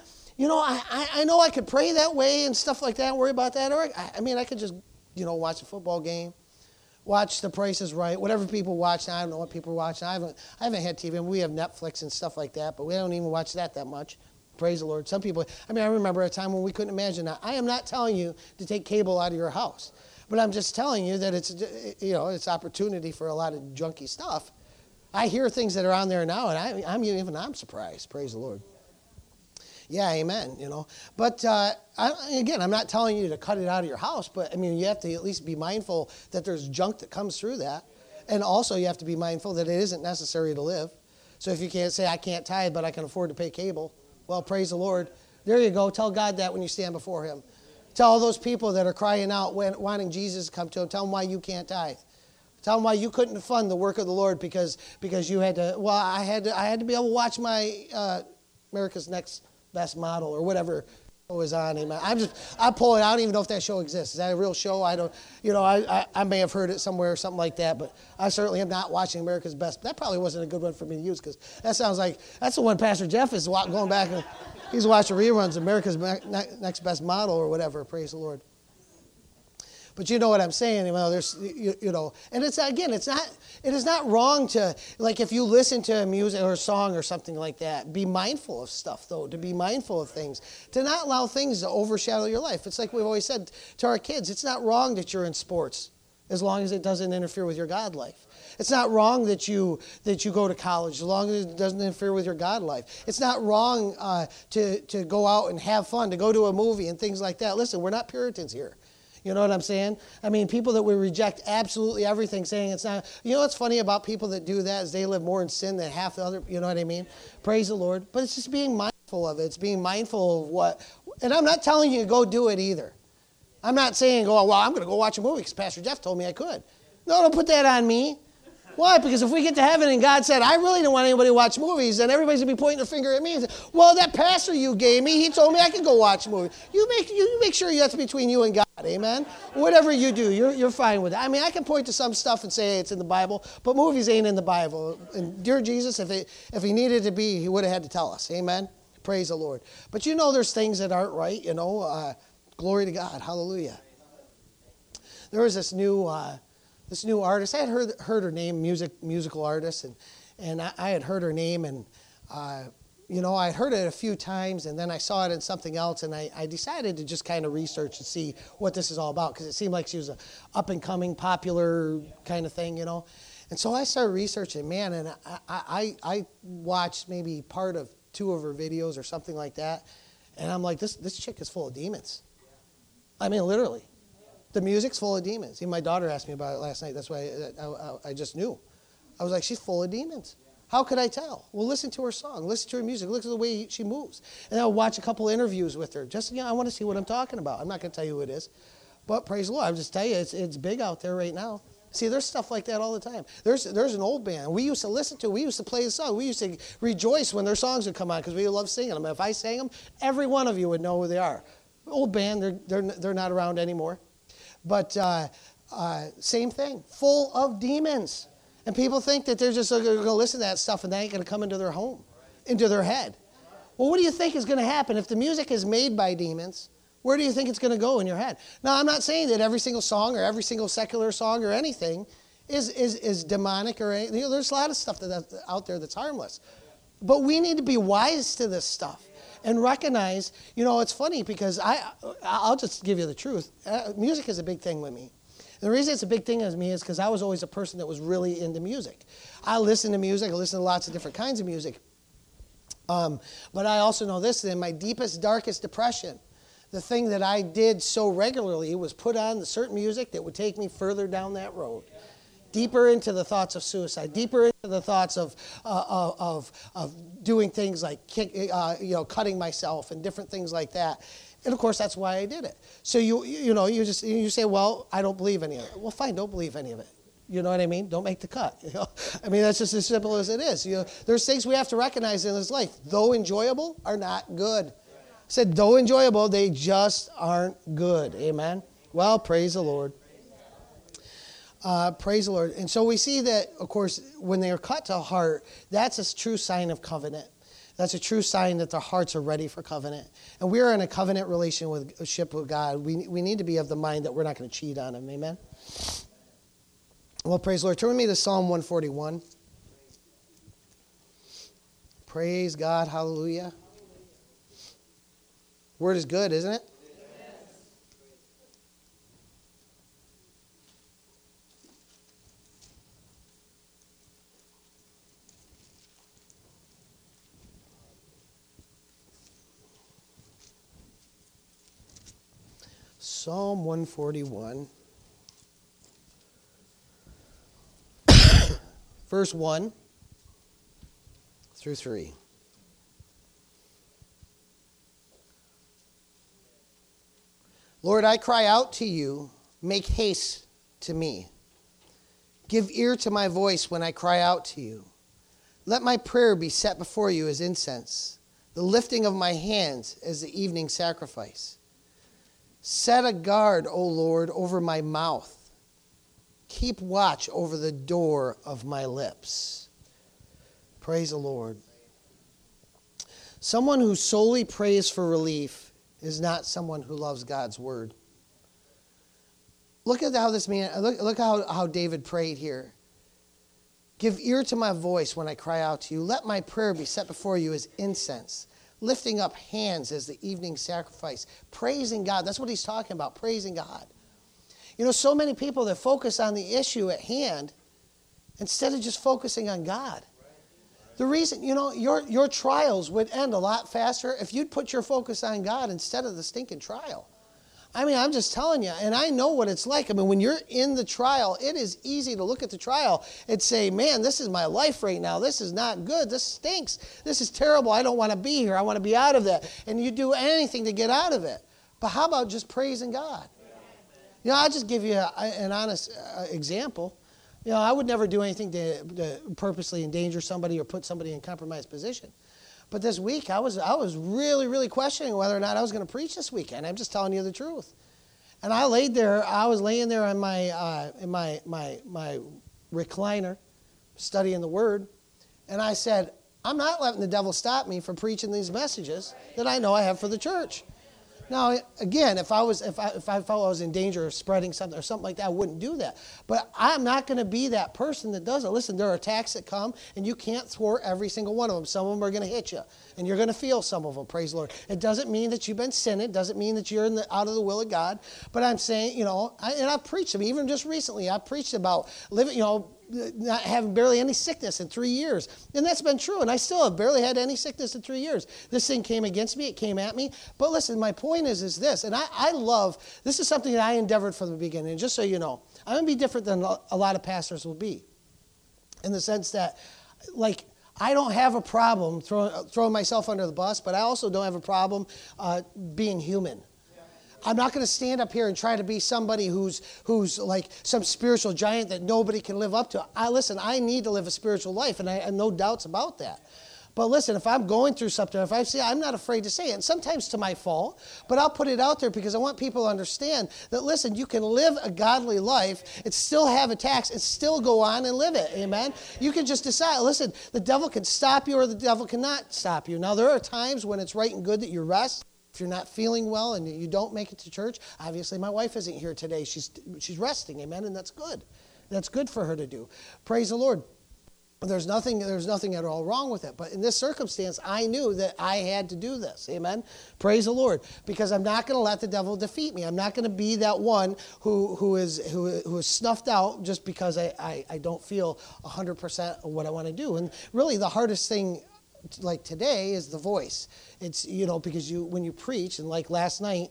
A: I know I could pray that way and stuff like that and worry about that. Or I could just, watch a football game, watch The Price is Right, whatever people watch. Now, I don't know what people are watching. I haven't had TV. We have Netflix and stuff like that, but we don't even watch that much. Praise the Lord. Some people, I remember a time when we couldn't imagine that. I am not telling you to take cable out of your house, but I'm just telling you that it's opportunity for a lot of junky stuff. I hear things that are on there now, and I'm surprised. Praise the Lord. Yeah, amen. But I'm not telling you to cut it out of your house, but you have to at least be mindful that there's junk that comes through that, and also you have to be mindful that it isn't necessary to live. So if you can't say I can't tithe, but I can afford to pay cable. Well, praise the Lord. There you go. Tell God that when you stand before him. Tell all those people that are crying out, wanting Jesus to come to them, tell them why you can't tithe. Tell them why you couldn't fund the work of the Lord because you had to, I had to be able to watch my America's Next Best Model or whatever was on. Amen. I pull it. I don't even know if that show exists. Is that a real show? I don't. I may have heard it somewhere or something like that, but I certainly am not watching America's Best. That probably wasn't a good one for me to use because that sounds like that's the one Pastor Jeff is going back and he's watching reruns of America's Next Best Model or whatever. Praise the Lord. But you know what I'm saying, there's, and it is not wrong to, like if you listen to a music or a song or something like that, be mindful of stuff though, to be mindful of things, to not allow things to overshadow your life. It's like we've always said to our kids, it's not wrong that you're in sports as long as it doesn't interfere with your God life. It's not wrong that you go to college as long as it doesn't interfere with your God life. It's not wrong to go out and have fun, to go to a movie and things like that. Listen, we're not Puritans here. You know what I'm saying? People that would reject absolutely everything, saying it's not. What's funny about people that do that is they live more in sin than half the other, you know what I mean? Praise the Lord. But it's just being mindful of it. It's being mindful of what. And I'm not telling you to go do it either. I'm not saying, I'm going to go watch a movie because Pastor Jeff told me I could. No, don't put that on me. Why? Because if we get to heaven and God said, I really don't want anybody to watch movies, then everybody's going to be pointing their finger at me and say, well, that pastor you gave me, he told me I could go watch a movie. You make sure that's between you and God, amen? Whatever you do, you're fine with it. I can point to some stuff and say it's in the Bible, but movies ain't in the Bible. And dear Jesus, if he needed to be, he would have had to tell us, amen? Praise the Lord. But there's things that aren't right, glory to God, hallelujah. There was this new artist. I had heard her name, musical artist, and I had heard her name, and I had heard it a few times, and then I saw it in something else, and I decided to just kind of research and see what this is all about, because it seemed like she was an up-and-coming, popular kind of thing, And so I started researching, man, and I watched maybe part of 2 of her videos or something like that, and I'm like, this chick is full of demons. Literally. The music's full of demons. Even my daughter asked me about it last night. That's why I just knew. I was like, she's full of demons. How could I tell? Well, listen to her song. Listen to her music. Look at the way she moves. And I'll watch a couple interviews with her. Just, I want to see what I'm talking about. I'm not going to tell you who it is. But praise the Lord, I'll just tell you, it's big out there right now. See, there's stuff like that all the time. There's an old band we used to listen to. We used to play the song. We used to rejoice when their songs would come on because we love singing them. If I sang them, every one of you would know who they are. Old band, they're not around anymore. But same thing, full of demons. And people think that they're just going to listen to that stuff and that ain't going to come into their home, into their head. Well, what do you think is going to happen if the music is made by demons? Where do you think it's going to go in your head? Now, I'm not saying that every single song or every single secular song or anything is demonic or anything. There's a lot of stuff that's out there that's harmless. But we need to be wise to this stuff and recognize, it's funny because I'll just give you the truth. Music is a big thing with me. And the reason it's a big thing with me is because I was always a person that was really into music. I listen to music. I listen to lots of different kinds of music. But I also know this, that in my deepest, darkest depression, the thing that I did so regularly was put on the certain music that would take me further down that road, deeper into the thoughts of suicide, deeper into the thoughts of doing things like cutting myself and different things like that. And of course, that's why I did it. So you say, well, I don't believe any of it. Well, fine, don't believe any of it. You know what I mean? Don't make the cut. I mean, that's just as simple as it is. There's things we have to recognize in this life, though enjoyable, are not good. I said, though enjoyable, they just aren't good. Amen? Well, praise the Lord. Praise the Lord. And so we see that, of course, when they are cut to heart, that's a true sign of covenant. That's a true sign that their hearts are ready for covenant. And we are in a covenant relationship with God. We need to be of the mind that we're not going to cheat on him. Amen? Well, praise the Lord. Turn with me to Psalm 141. Praise God. Hallelujah. Word is good, isn't it? Psalm 141, verse 1 through 3. Lord, I cry out to you, make haste to me. Give ear to my voice when I cry out to you. Let my prayer be set before you as incense, the lifting of my hands as the evening sacrifice. Set a guard, O Lord, over my mouth. Keep watch over the door of my lips. Praise the Lord. Someone who solely prays for relief is not someone who loves God's word. Look at how this man, look how David prayed here. Give ear to my voice when I cry out to you. Let my prayer be set before you as incense. Lifting up hands as the evening sacrifice. Praising God. That's what he's talking about, praising God. So many people that focus on the issue at hand instead of just focusing on God. The reason, your trials would end a lot faster if you'd put your focus on God instead of the stinking trial. I mean, I'm just telling you, and I know what it's like. I mean, when you're in the trial, it is easy to look at the trial and say, man, this is my life right now. This is not good. This stinks. This is terrible. I don't want to be here. I want to be out of that. And you do anything to get out of it. But how about just praising God? I'll just give you an honest example. I would never do anything to purposely endanger somebody or put somebody in a compromised position. But this week, I was really, really questioning whether or not I was going to preach this weekend. I'm just telling you the truth. And I was laying there on in my recliner, studying the Word, and I said, I'm not letting the devil stop me from preaching these messages that I know I have for the church. Now, again, if I felt I was in danger of spreading something or something like that, I wouldn't do that. But I'm not going to be that person that does it. Listen, there are attacks that come, and you can't thwart every single one of them. Some of them are going to hit you, and you're going to feel some of them, praise the Lord. It doesn't mean that you've been sinning. It doesn't mean that you're out of the will of God. But I'm saying, and I've preached them, even just recently, I preached about living, not having barely any sickness in 3 years. And that's been true, and I still have barely had any sickness in 3 years. This thing came against me, it came at me. But listen, my point is this, and I love, this is something that I endeavored from the beginning, and just so you know, I'm going to be different than a lot of pastors will be, in the sense that, I don't have a problem throwing myself under the bus, but I also don't have a problem being human. I'm not going to stand up here and try to be somebody who's like some spiritual giant that nobody can live up to. Listen, I need to live a spiritual life, and I have no doubts about that. But listen, if I'm going through something, if I see, I'm not afraid to say it, and sometimes to my fault, but I'll put it out there because I want people to understand that, listen, you can live a godly life and still have attacks and still go on and live it, amen? You can just decide, listen, the devil can stop you or the devil cannot stop you. Now, there are times when it's right and good that you rest. If you're not feeling well and you don't make it to church, obviously my wife isn't here today. She's resting, amen, and that's good. That's good for her to do. Praise the Lord. There's nothing at all wrong with it. But in this circumstance, I knew that I had to do this. Amen? Praise the Lord. Because I'm not going to let the devil defeat me. I'm not going to be that one who is snuffed out just because I don't feel 100% of what I want to do. And really the hardest thing like today is the voice. It's, because when you preach, and like last night,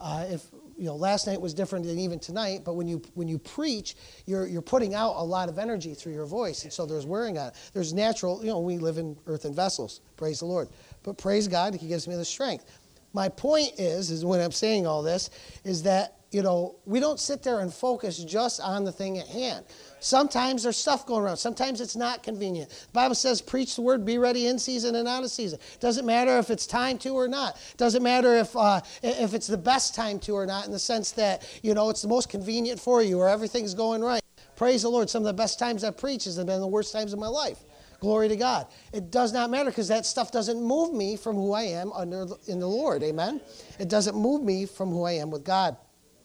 A: last night was different than even tonight, but when you preach, you're putting out a lot of energy through your voice, and so there's wearing on it. There's natural, we live in earthen vessels, praise the Lord. But praise God, He gives me the strength. My point is when I'm saying all this, is that, we don't sit there and focus just on the thing at hand. Sometimes there's stuff going around. Sometimes it's not convenient. The Bible says, preach the word, be ready in season and out of season. Doesn't matter if it's time to or not. Doesn't matter if it's the best time to or not, in the sense that, it's the most convenient for you or everything's going right. Praise the Lord. Some of the best times I've preached has been the worst times of my life. Glory to God. It does not matter because that stuff doesn't move me from who I am in the Lord. Amen? It doesn't move me from who I am with God.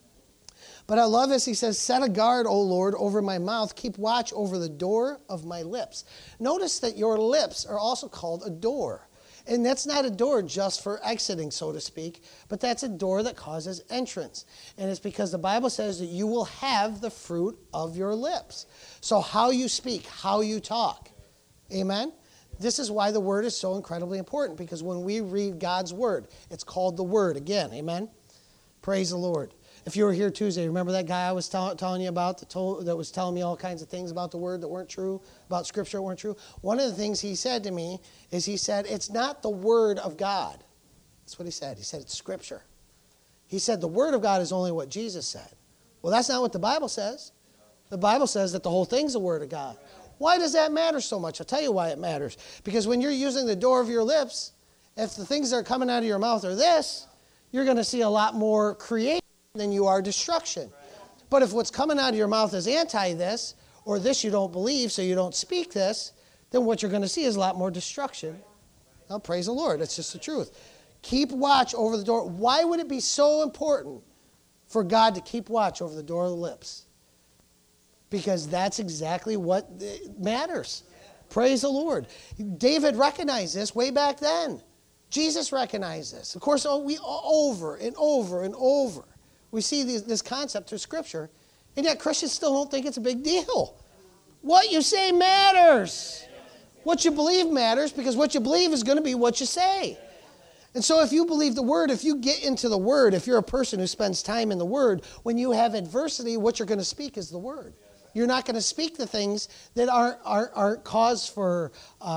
A: But I love this. He says, set a guard, O Lord, over my mouth. Keep watch over the door of my lips. Notice that your lips are also called a door. And that's not a door just for exiting, so to speak, but that's a door that causes entrance. And it's because the Bible says that you will have the fruit of your lips. So how you speak, how you talk. Amen? This is why the word is so incredibly important, because when we read God's word, it's called the word again. Amen? Praise the Lord. If you were here Tuesday, remember that guy I was telling you about that was telling me all kinds of things about the word that weren't true, about Scripture that weren't true? One of the things he said to me is it's not the word of God. That's what he said. He said it's Scripture. He said the word of God is only what Jesus said. Well, that's not what the Bible says. The Bible says that the whole thing's the word of God. Why does that matter so much? I'll tell you why it matters. Because when you're using the door of your lips, if the things that are coming out of your mouth are this, you're going to see a lot more creation than you are destruction. But if what's coming out of your mouth is anti this, or this you don't believe, so you don't speak this, then what you're going to see is a lot more destruction. Now, praise the Lord. That's just the truth. Keep watch over the door. Why would it be so important for God to keep watch over the door of the lips? Because that's exactly what matters. Praise the Lord. David recognized this way back then. Jesus recognized this. Of course, we over and over and over. We see this concept through Scripture, and yet Christians still don't think it's a big deal. What you say matters. What you believe matters, because what you believe is going to be what you say. And so if you believe the Word, if you get into the Word, if you're a person who spends time in the Word, when you have adversity, what you're going to speak is the Word. You're not going to speak the things that aren't cause for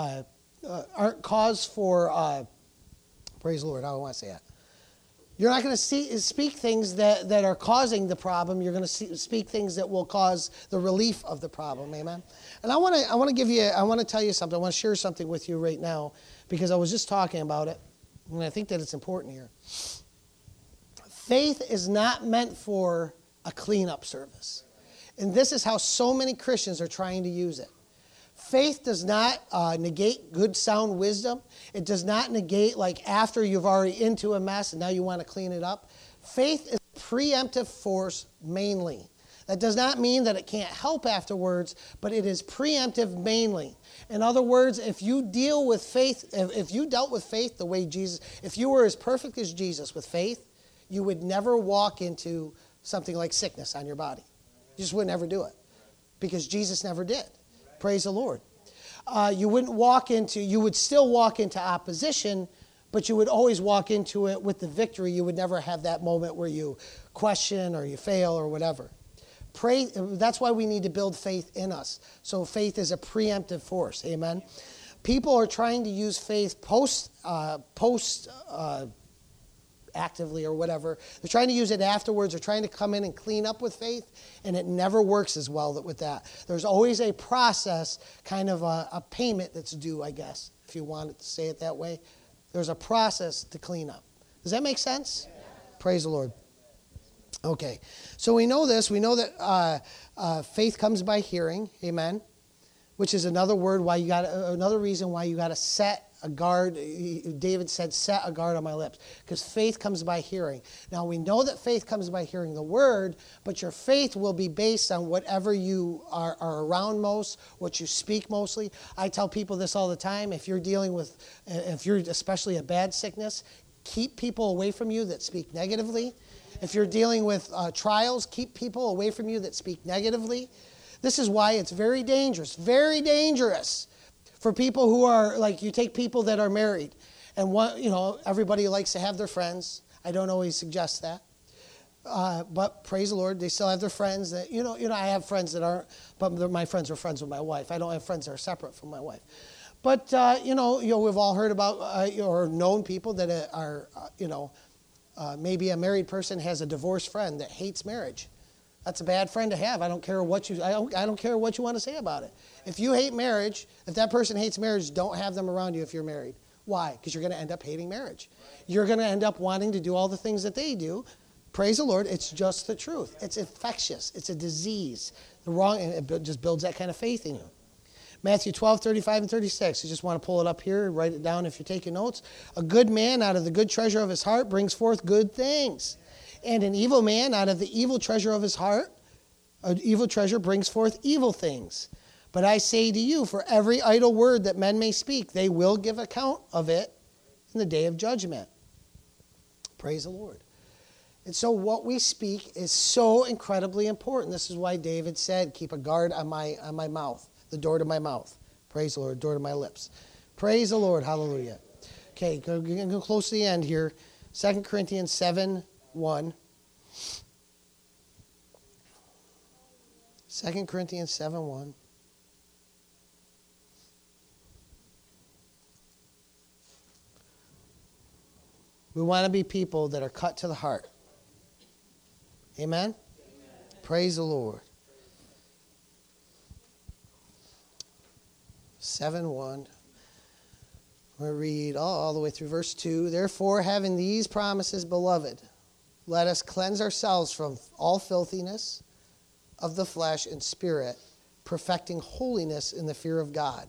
A: praise the Lord. I don't want to say that. You're not going to speak things that are causing the problem. You're going to speak things that will cause the relief of the problem. Amen. And I want to tell you something. I want to share something with you right now, because I was just talking about it, and I think that it's important here. Faith is not meant for a cleanup service. And this is how so many Christians are trying to use it. Faith does not negate good, sound wisdom. It does not negate, like, after you've already into a mess and now you want to clean it up. Faith is a preemptive force mainly. That does not mean that it can't help afterwards, but it is preemptive mainly. In other words, if you deal with faith, if you dealt with faith the way Jesus, if you were as perfect as Jesus with faith, you would never walk into something like sickness on your body. You just would never do it, because Jesus never did. Praise the Lord. You would still walk into opposition, but you would always walk into it with the victory. You would never have that moment where you question or you fail or whatever. That's why we need to build faith in us. So faith is a preemptive force. Amen. People are trying to use faith post actively or whatever. They're trying to use it afterwards. They're trying to come in and clean up with faith, and it never works as well with that. There's always a process, kind of a payment that's due, I guess, if you wanted to say it that way. There's a process to clean up. Does that make sense? Yeah. Praise the Lord. Okay, so we know this. We know that faith comes by hearing, amen, which is another reason why you got to set a guard. David said, set a guard on my lips, because faith comes by hearing. Now, we know that faith comes by hearing the word, but your faith will be based on whatever you are around most, what you speak mostly. I tell people this all the time. If you're especially a bad sickness, keep people away from you that speak negatively. If you're dealing with trials, keep people away from you that speak negatively. This is why it's very dangerous for people who are, like, you take people that are married, and everybody likes to have their friends. I don't always suggest that. But praise the Lord, they still have their friends that, I have friends that aren't, but my friends are friends with my wife. I don't have friends that are separate from my wife. But, we've all heard about or known people that are, maybe a married person has a divorced friend that hates marriage. That's a bad friend to have. I don't care what you want to say about it. If you hate marriage, if that person hates marriage, don't have them around you if you're married. Why? Because you're going to end up hating marriage. You're going to end up wanting to do all the things that they do. Praise the Lord. It's just the truth. It's infectious. It's a disease. It just builds that kind of faith in you. Matthew 12, 35 and 36. You just want to pull it up here, write it down if you're taking notes. A good man out of the good treasure of his heart brings forth good things. And an evil man out of the evil treasure of his heart, an evil treasure brings forth evil things. But I say to you, for every idle word that men may speak, they will give account of it in the day of judgment. Praise the Lord. And so what we speak is so incredibly important. This is why David said, keep a guard on my mouth, the door to my mouth. Praise the Lord, door to my lips. Praise the Lord, hallelujah. Okay, we're going to go close to the end here. 2 Corinthians 7:1. 2 Corinthians 7:1. We want to be people that are cut to the heart. Amen? Amen. Praise the Lord. 7:1. We'll read all the way through verse 2. Therefore, having these promises, beloved, let us cleanse ourselves from all filthiness of the flesh and spirit, perfecting holiness in the fear of God.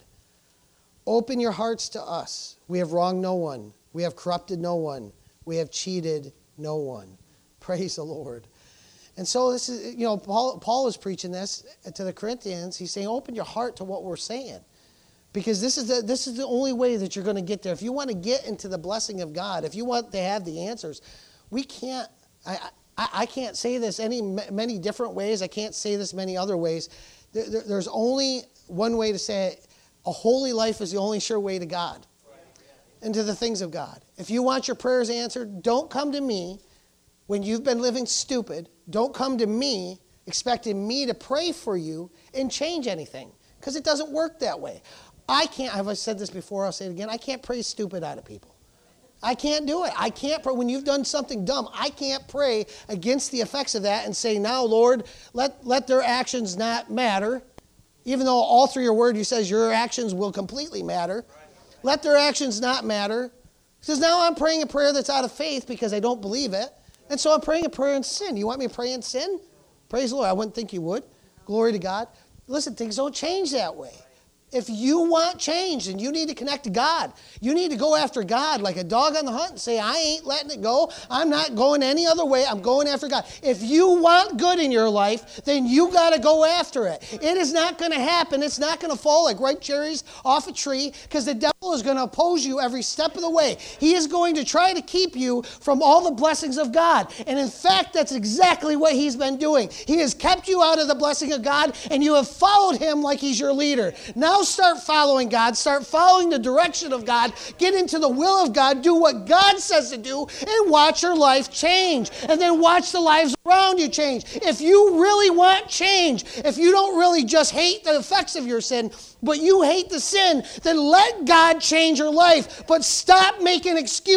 A: Open your hearts to us. We have wronged no one. We have corrupted no one. We have cheated no one. Praise the Lord. And so this is, Paul is preaching this to the Corinthians. He's saying, open your heart to what we're saying. Because this is the only way that you're going to get there. If you want to get into the blessing of God, if you want to have the answers, we can't, I can't say this many different ways. I can't say this many other ways. There's only one way to say it. A holy life is the only sure way to God and to the things of God. If you want your prayers answered, don't come to me when you've been living stupid. Don't come to me expecting me to pray for you and change anything, because it doesn't work that way. I've said this before, I'll say it again, I can't pray stupid out of people. I can't do it. I can't pray. When you've done something dumb, I can't pray against the effects of that and say, now, Lord, let their actions not matter. Even though all through your word you says your actions will completely matter. Let their actions not matter. Because now I'm praying a prayer that's out of faith because I don't believe it. And so I'm praying a prayer in sin. You want me to pray in sin? Praise the Lord. I wouldn't think you would. Glory to God. Listen, things don't change that way. If you want change, then you need to connect to God. You need to go after God like a dog on the hunt and say, I ain't letting it go. I'm not going any other way. I'm going after God. If you want good in your life, then you got to go after it. It is not going to happen. It's not going to fall like ripe cherries off a tree, because the devil is going to oppose you every step of the way. He is going to try to keep you from all the blessings of God. And in fact, that's exactly what he's been doing. He has kept you out of the blessing of God, and you have followed him like he's your leader. Now start following God. Start following the direction of God. Get into the will of God. Do what God says to do, and watch your life change. And then watch the lives around you change. If you really want change, if you don't really just hate the effects of your sin, but you hate the sin, then let God change your life. But stop making excuses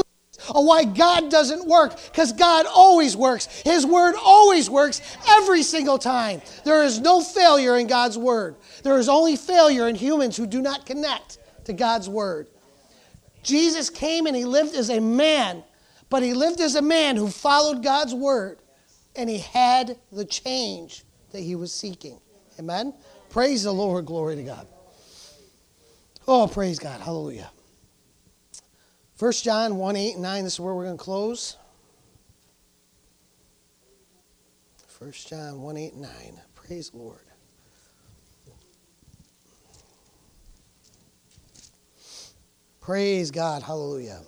B: of why God doesn't work, because God always works. His word always works every single time. There is no failure in God's word. There is only failure in humans who do not connect to God's word. Jesus came and he lived as a man, but he lived as a man who followed God's word, and he had the change that he was seeking. Amen? Praise the Lord. Glory to God. Oh, praise God. Hallelujah. 1 John 1, 8 and 9, this is where we're going to close. 1 John 1, 8 and 9. Praise the Lord. Praise God. Hallelujah.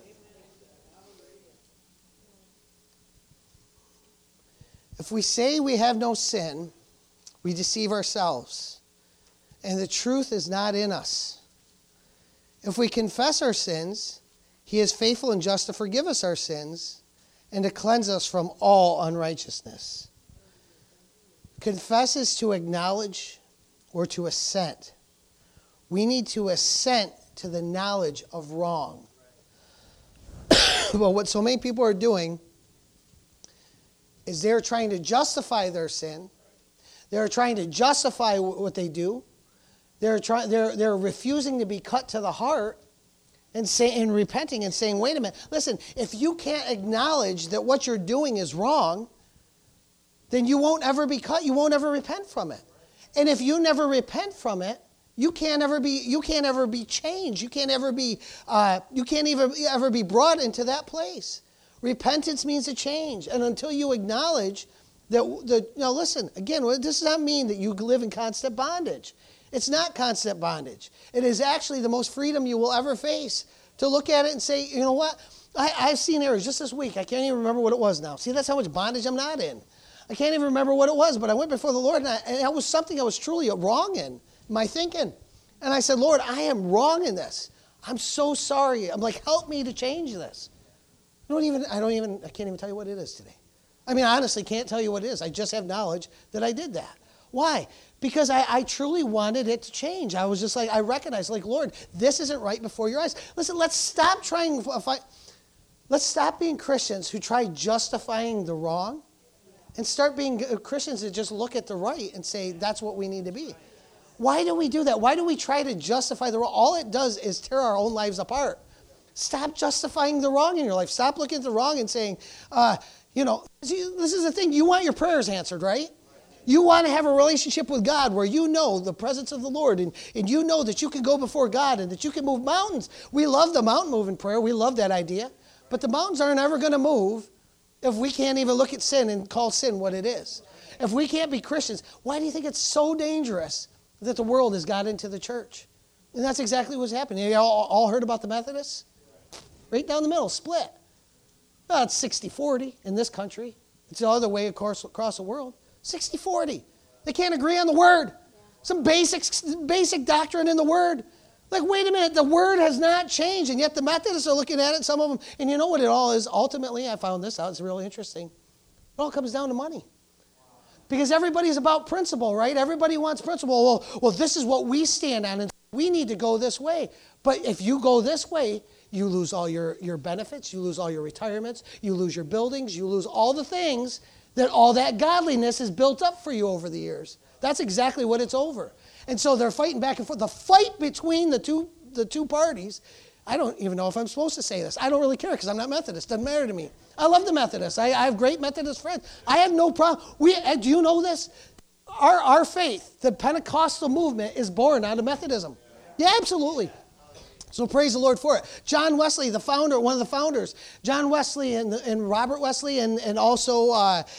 B: If we say we have no sin, we deceive ourselves, and the truth is not in us. If we confess our sins, he is faithful and just to forgive us our sins and to cleanse us from all unrighteousness. Confess is to acknowledge or to assent. We need to assent to the knowledge of wrong. Well, what so many people are doing is they're trying to justify their sin. They're trying to justify what they do. They're refusing to be cut to the heart and repenting and saying, wait a minute, listen, if you can't acknowledge that what you're doing is wrong, then you won't ever be cut, you won't ever repent from it. And if you never repent from it, you can't ever be changed. You can't even ever be brought into that place. Repentance means a change. And until you acknowledge now listen, again, this does not mean that you live in constant bondage. It's not constant bondage. It is actually the most freedom you will ever face to look at it and say, you know what? I've seen errors just this week. I can't even remember what it was now. See, that's how much bondage I'm not in. I can't even remember what it was, but I went before the Lord, and that was something I was truly wrong in my thinking. And I said, Lord, I am wrong in this. I'm so sorry. I'm like, help me to change this. I can't even tell you what it is today. I mean, I honestly can't tell you what it is. I just have knowledge that I did that. Why? Because I truly wanted it to change. I was just like, I recognized, like, Lord, this isn't right before your eyes. Listen, let's stop being Christians who try justifying the wrong and start being Christians that just look at the right and say, that's what we need to be. Why do we do that? Why do we try to justify the wrong? All it does is tear our own lives apart. Stop justifying the wrong in your life. Stop looking at the wrong and saying, this is the thing. You want your prayers answered, right? You want to have a relationship with God where you know the presence of the Lord and you know that you can go before God and that you can move mountains. We love the mountain moving prayer. We love that idea. But the mountains aren't ever going to move if we can't even look at sin and call sin what it is. If we can't be Christians, why do you think it's so dangerous that the world has got into the church? And that's exactly what's happening. You all heard about the Methodists? Right down the middle, split. Well, it's 60-40 in this country. It's the other way, of course, across the world. 60-40. They can't agree on the word. Some basic doctrine in the word. Like, wait a minute, the word has not changed, and yet the Methodists are looking at it, some of them, and you know what it all is? Ultimately, I found this out, it's really interesting. It all comes down to money. Because everybody's about principle, right? Everybody wants principle. Well, this is what we stand on, and we need to go this way. But if you go this way, you lose all your benefits, you lose all your retirements, you lose your buildings, you lose all the things that all that godliness has built up for you over the years. That's exactly what it's over. And so they're fighting back and forth. The fight between the two parties, I don't even know if I'm supposed to say this. I don't really care because I'm not Methodist. Doesn't matter to me. I love the Methodists. I have great Methodist friends. I have no problem. Do you know this? Our faith, the Pentecostal movement, is born out of Methodism. Yeah, absolutely. So praise the Lord for it. John Wesley, the founder, one of the founders, John Wesley and Robert Wesley, and also,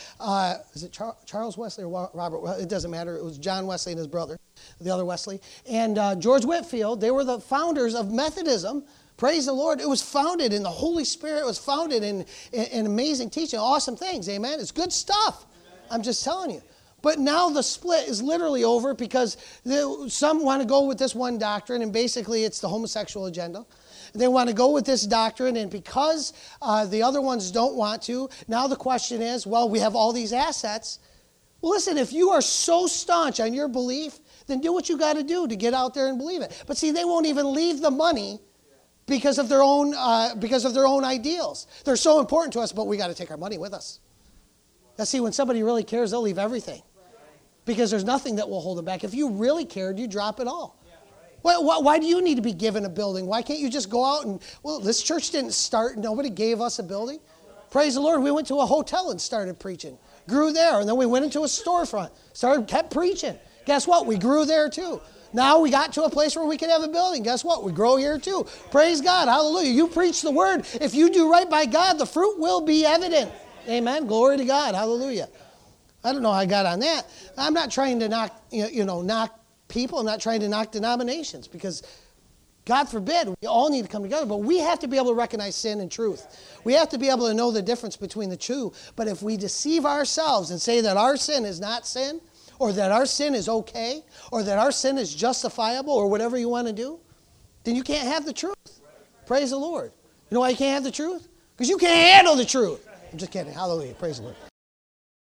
B: is it Charles Wesley or Robert? Well, it doesn't matter. It was John Wesley and his brother, the other Wesley. And George Whitefield, they were the founders of Methodism. Praise the Lord. It was founded in the Holy Spirit. It was founded in amazing teaching, awesome things. Amen. It's good stuff. I'm just telling you. But now the split is literally over because some want to go with this one doctrine, and basically it's the homosexual agenda. They want to go with this doctrine, and because the other ones don't want to, now the question is, well, we have all these assets. Well, listen, if you are so staunch on your belief, then do what you got to do to get out there and believe it. But see, they won't even leave the money because of their own ideals. They're so important to us, but we got to take our money with us. Now, see, when somebody really cares, they'll leave everything because there's nothing that will hold them back. If you really cared, you drop it all. Why do you need to be given a building? Why can't you just go out and, well, this church didn't start. Nobody gave us a building. Praise the Lord. We went to a hotel and started preaching. Grew there. And then we went into a storefront. Kept preaching. Guess what? We grew there too. Now we got to a place where we can have a building. Guess what? We grow here too. Praise God. Hallelujah. You preach the word. If you do right by God, the fruit will be evident. Amen. Glory to God. Hallelujah. I don't know how I got on that. I'm not trying to knock people. I'm not trying to knock denominations because God forbid, we all need to come together, but we have to be able to recognize sin and truth. We have to be able to know the difference between the two. But if we deceive ourselves and say that our sin is not sin, or that our sin is okay, or that our sin is justifiable, or whatever you want to do, then you can't have the truth. Praise the Lord. You know why you can't have the truth? Because you can't handle the truth. I'm just kidding. Hallelujah. Praise the Lord.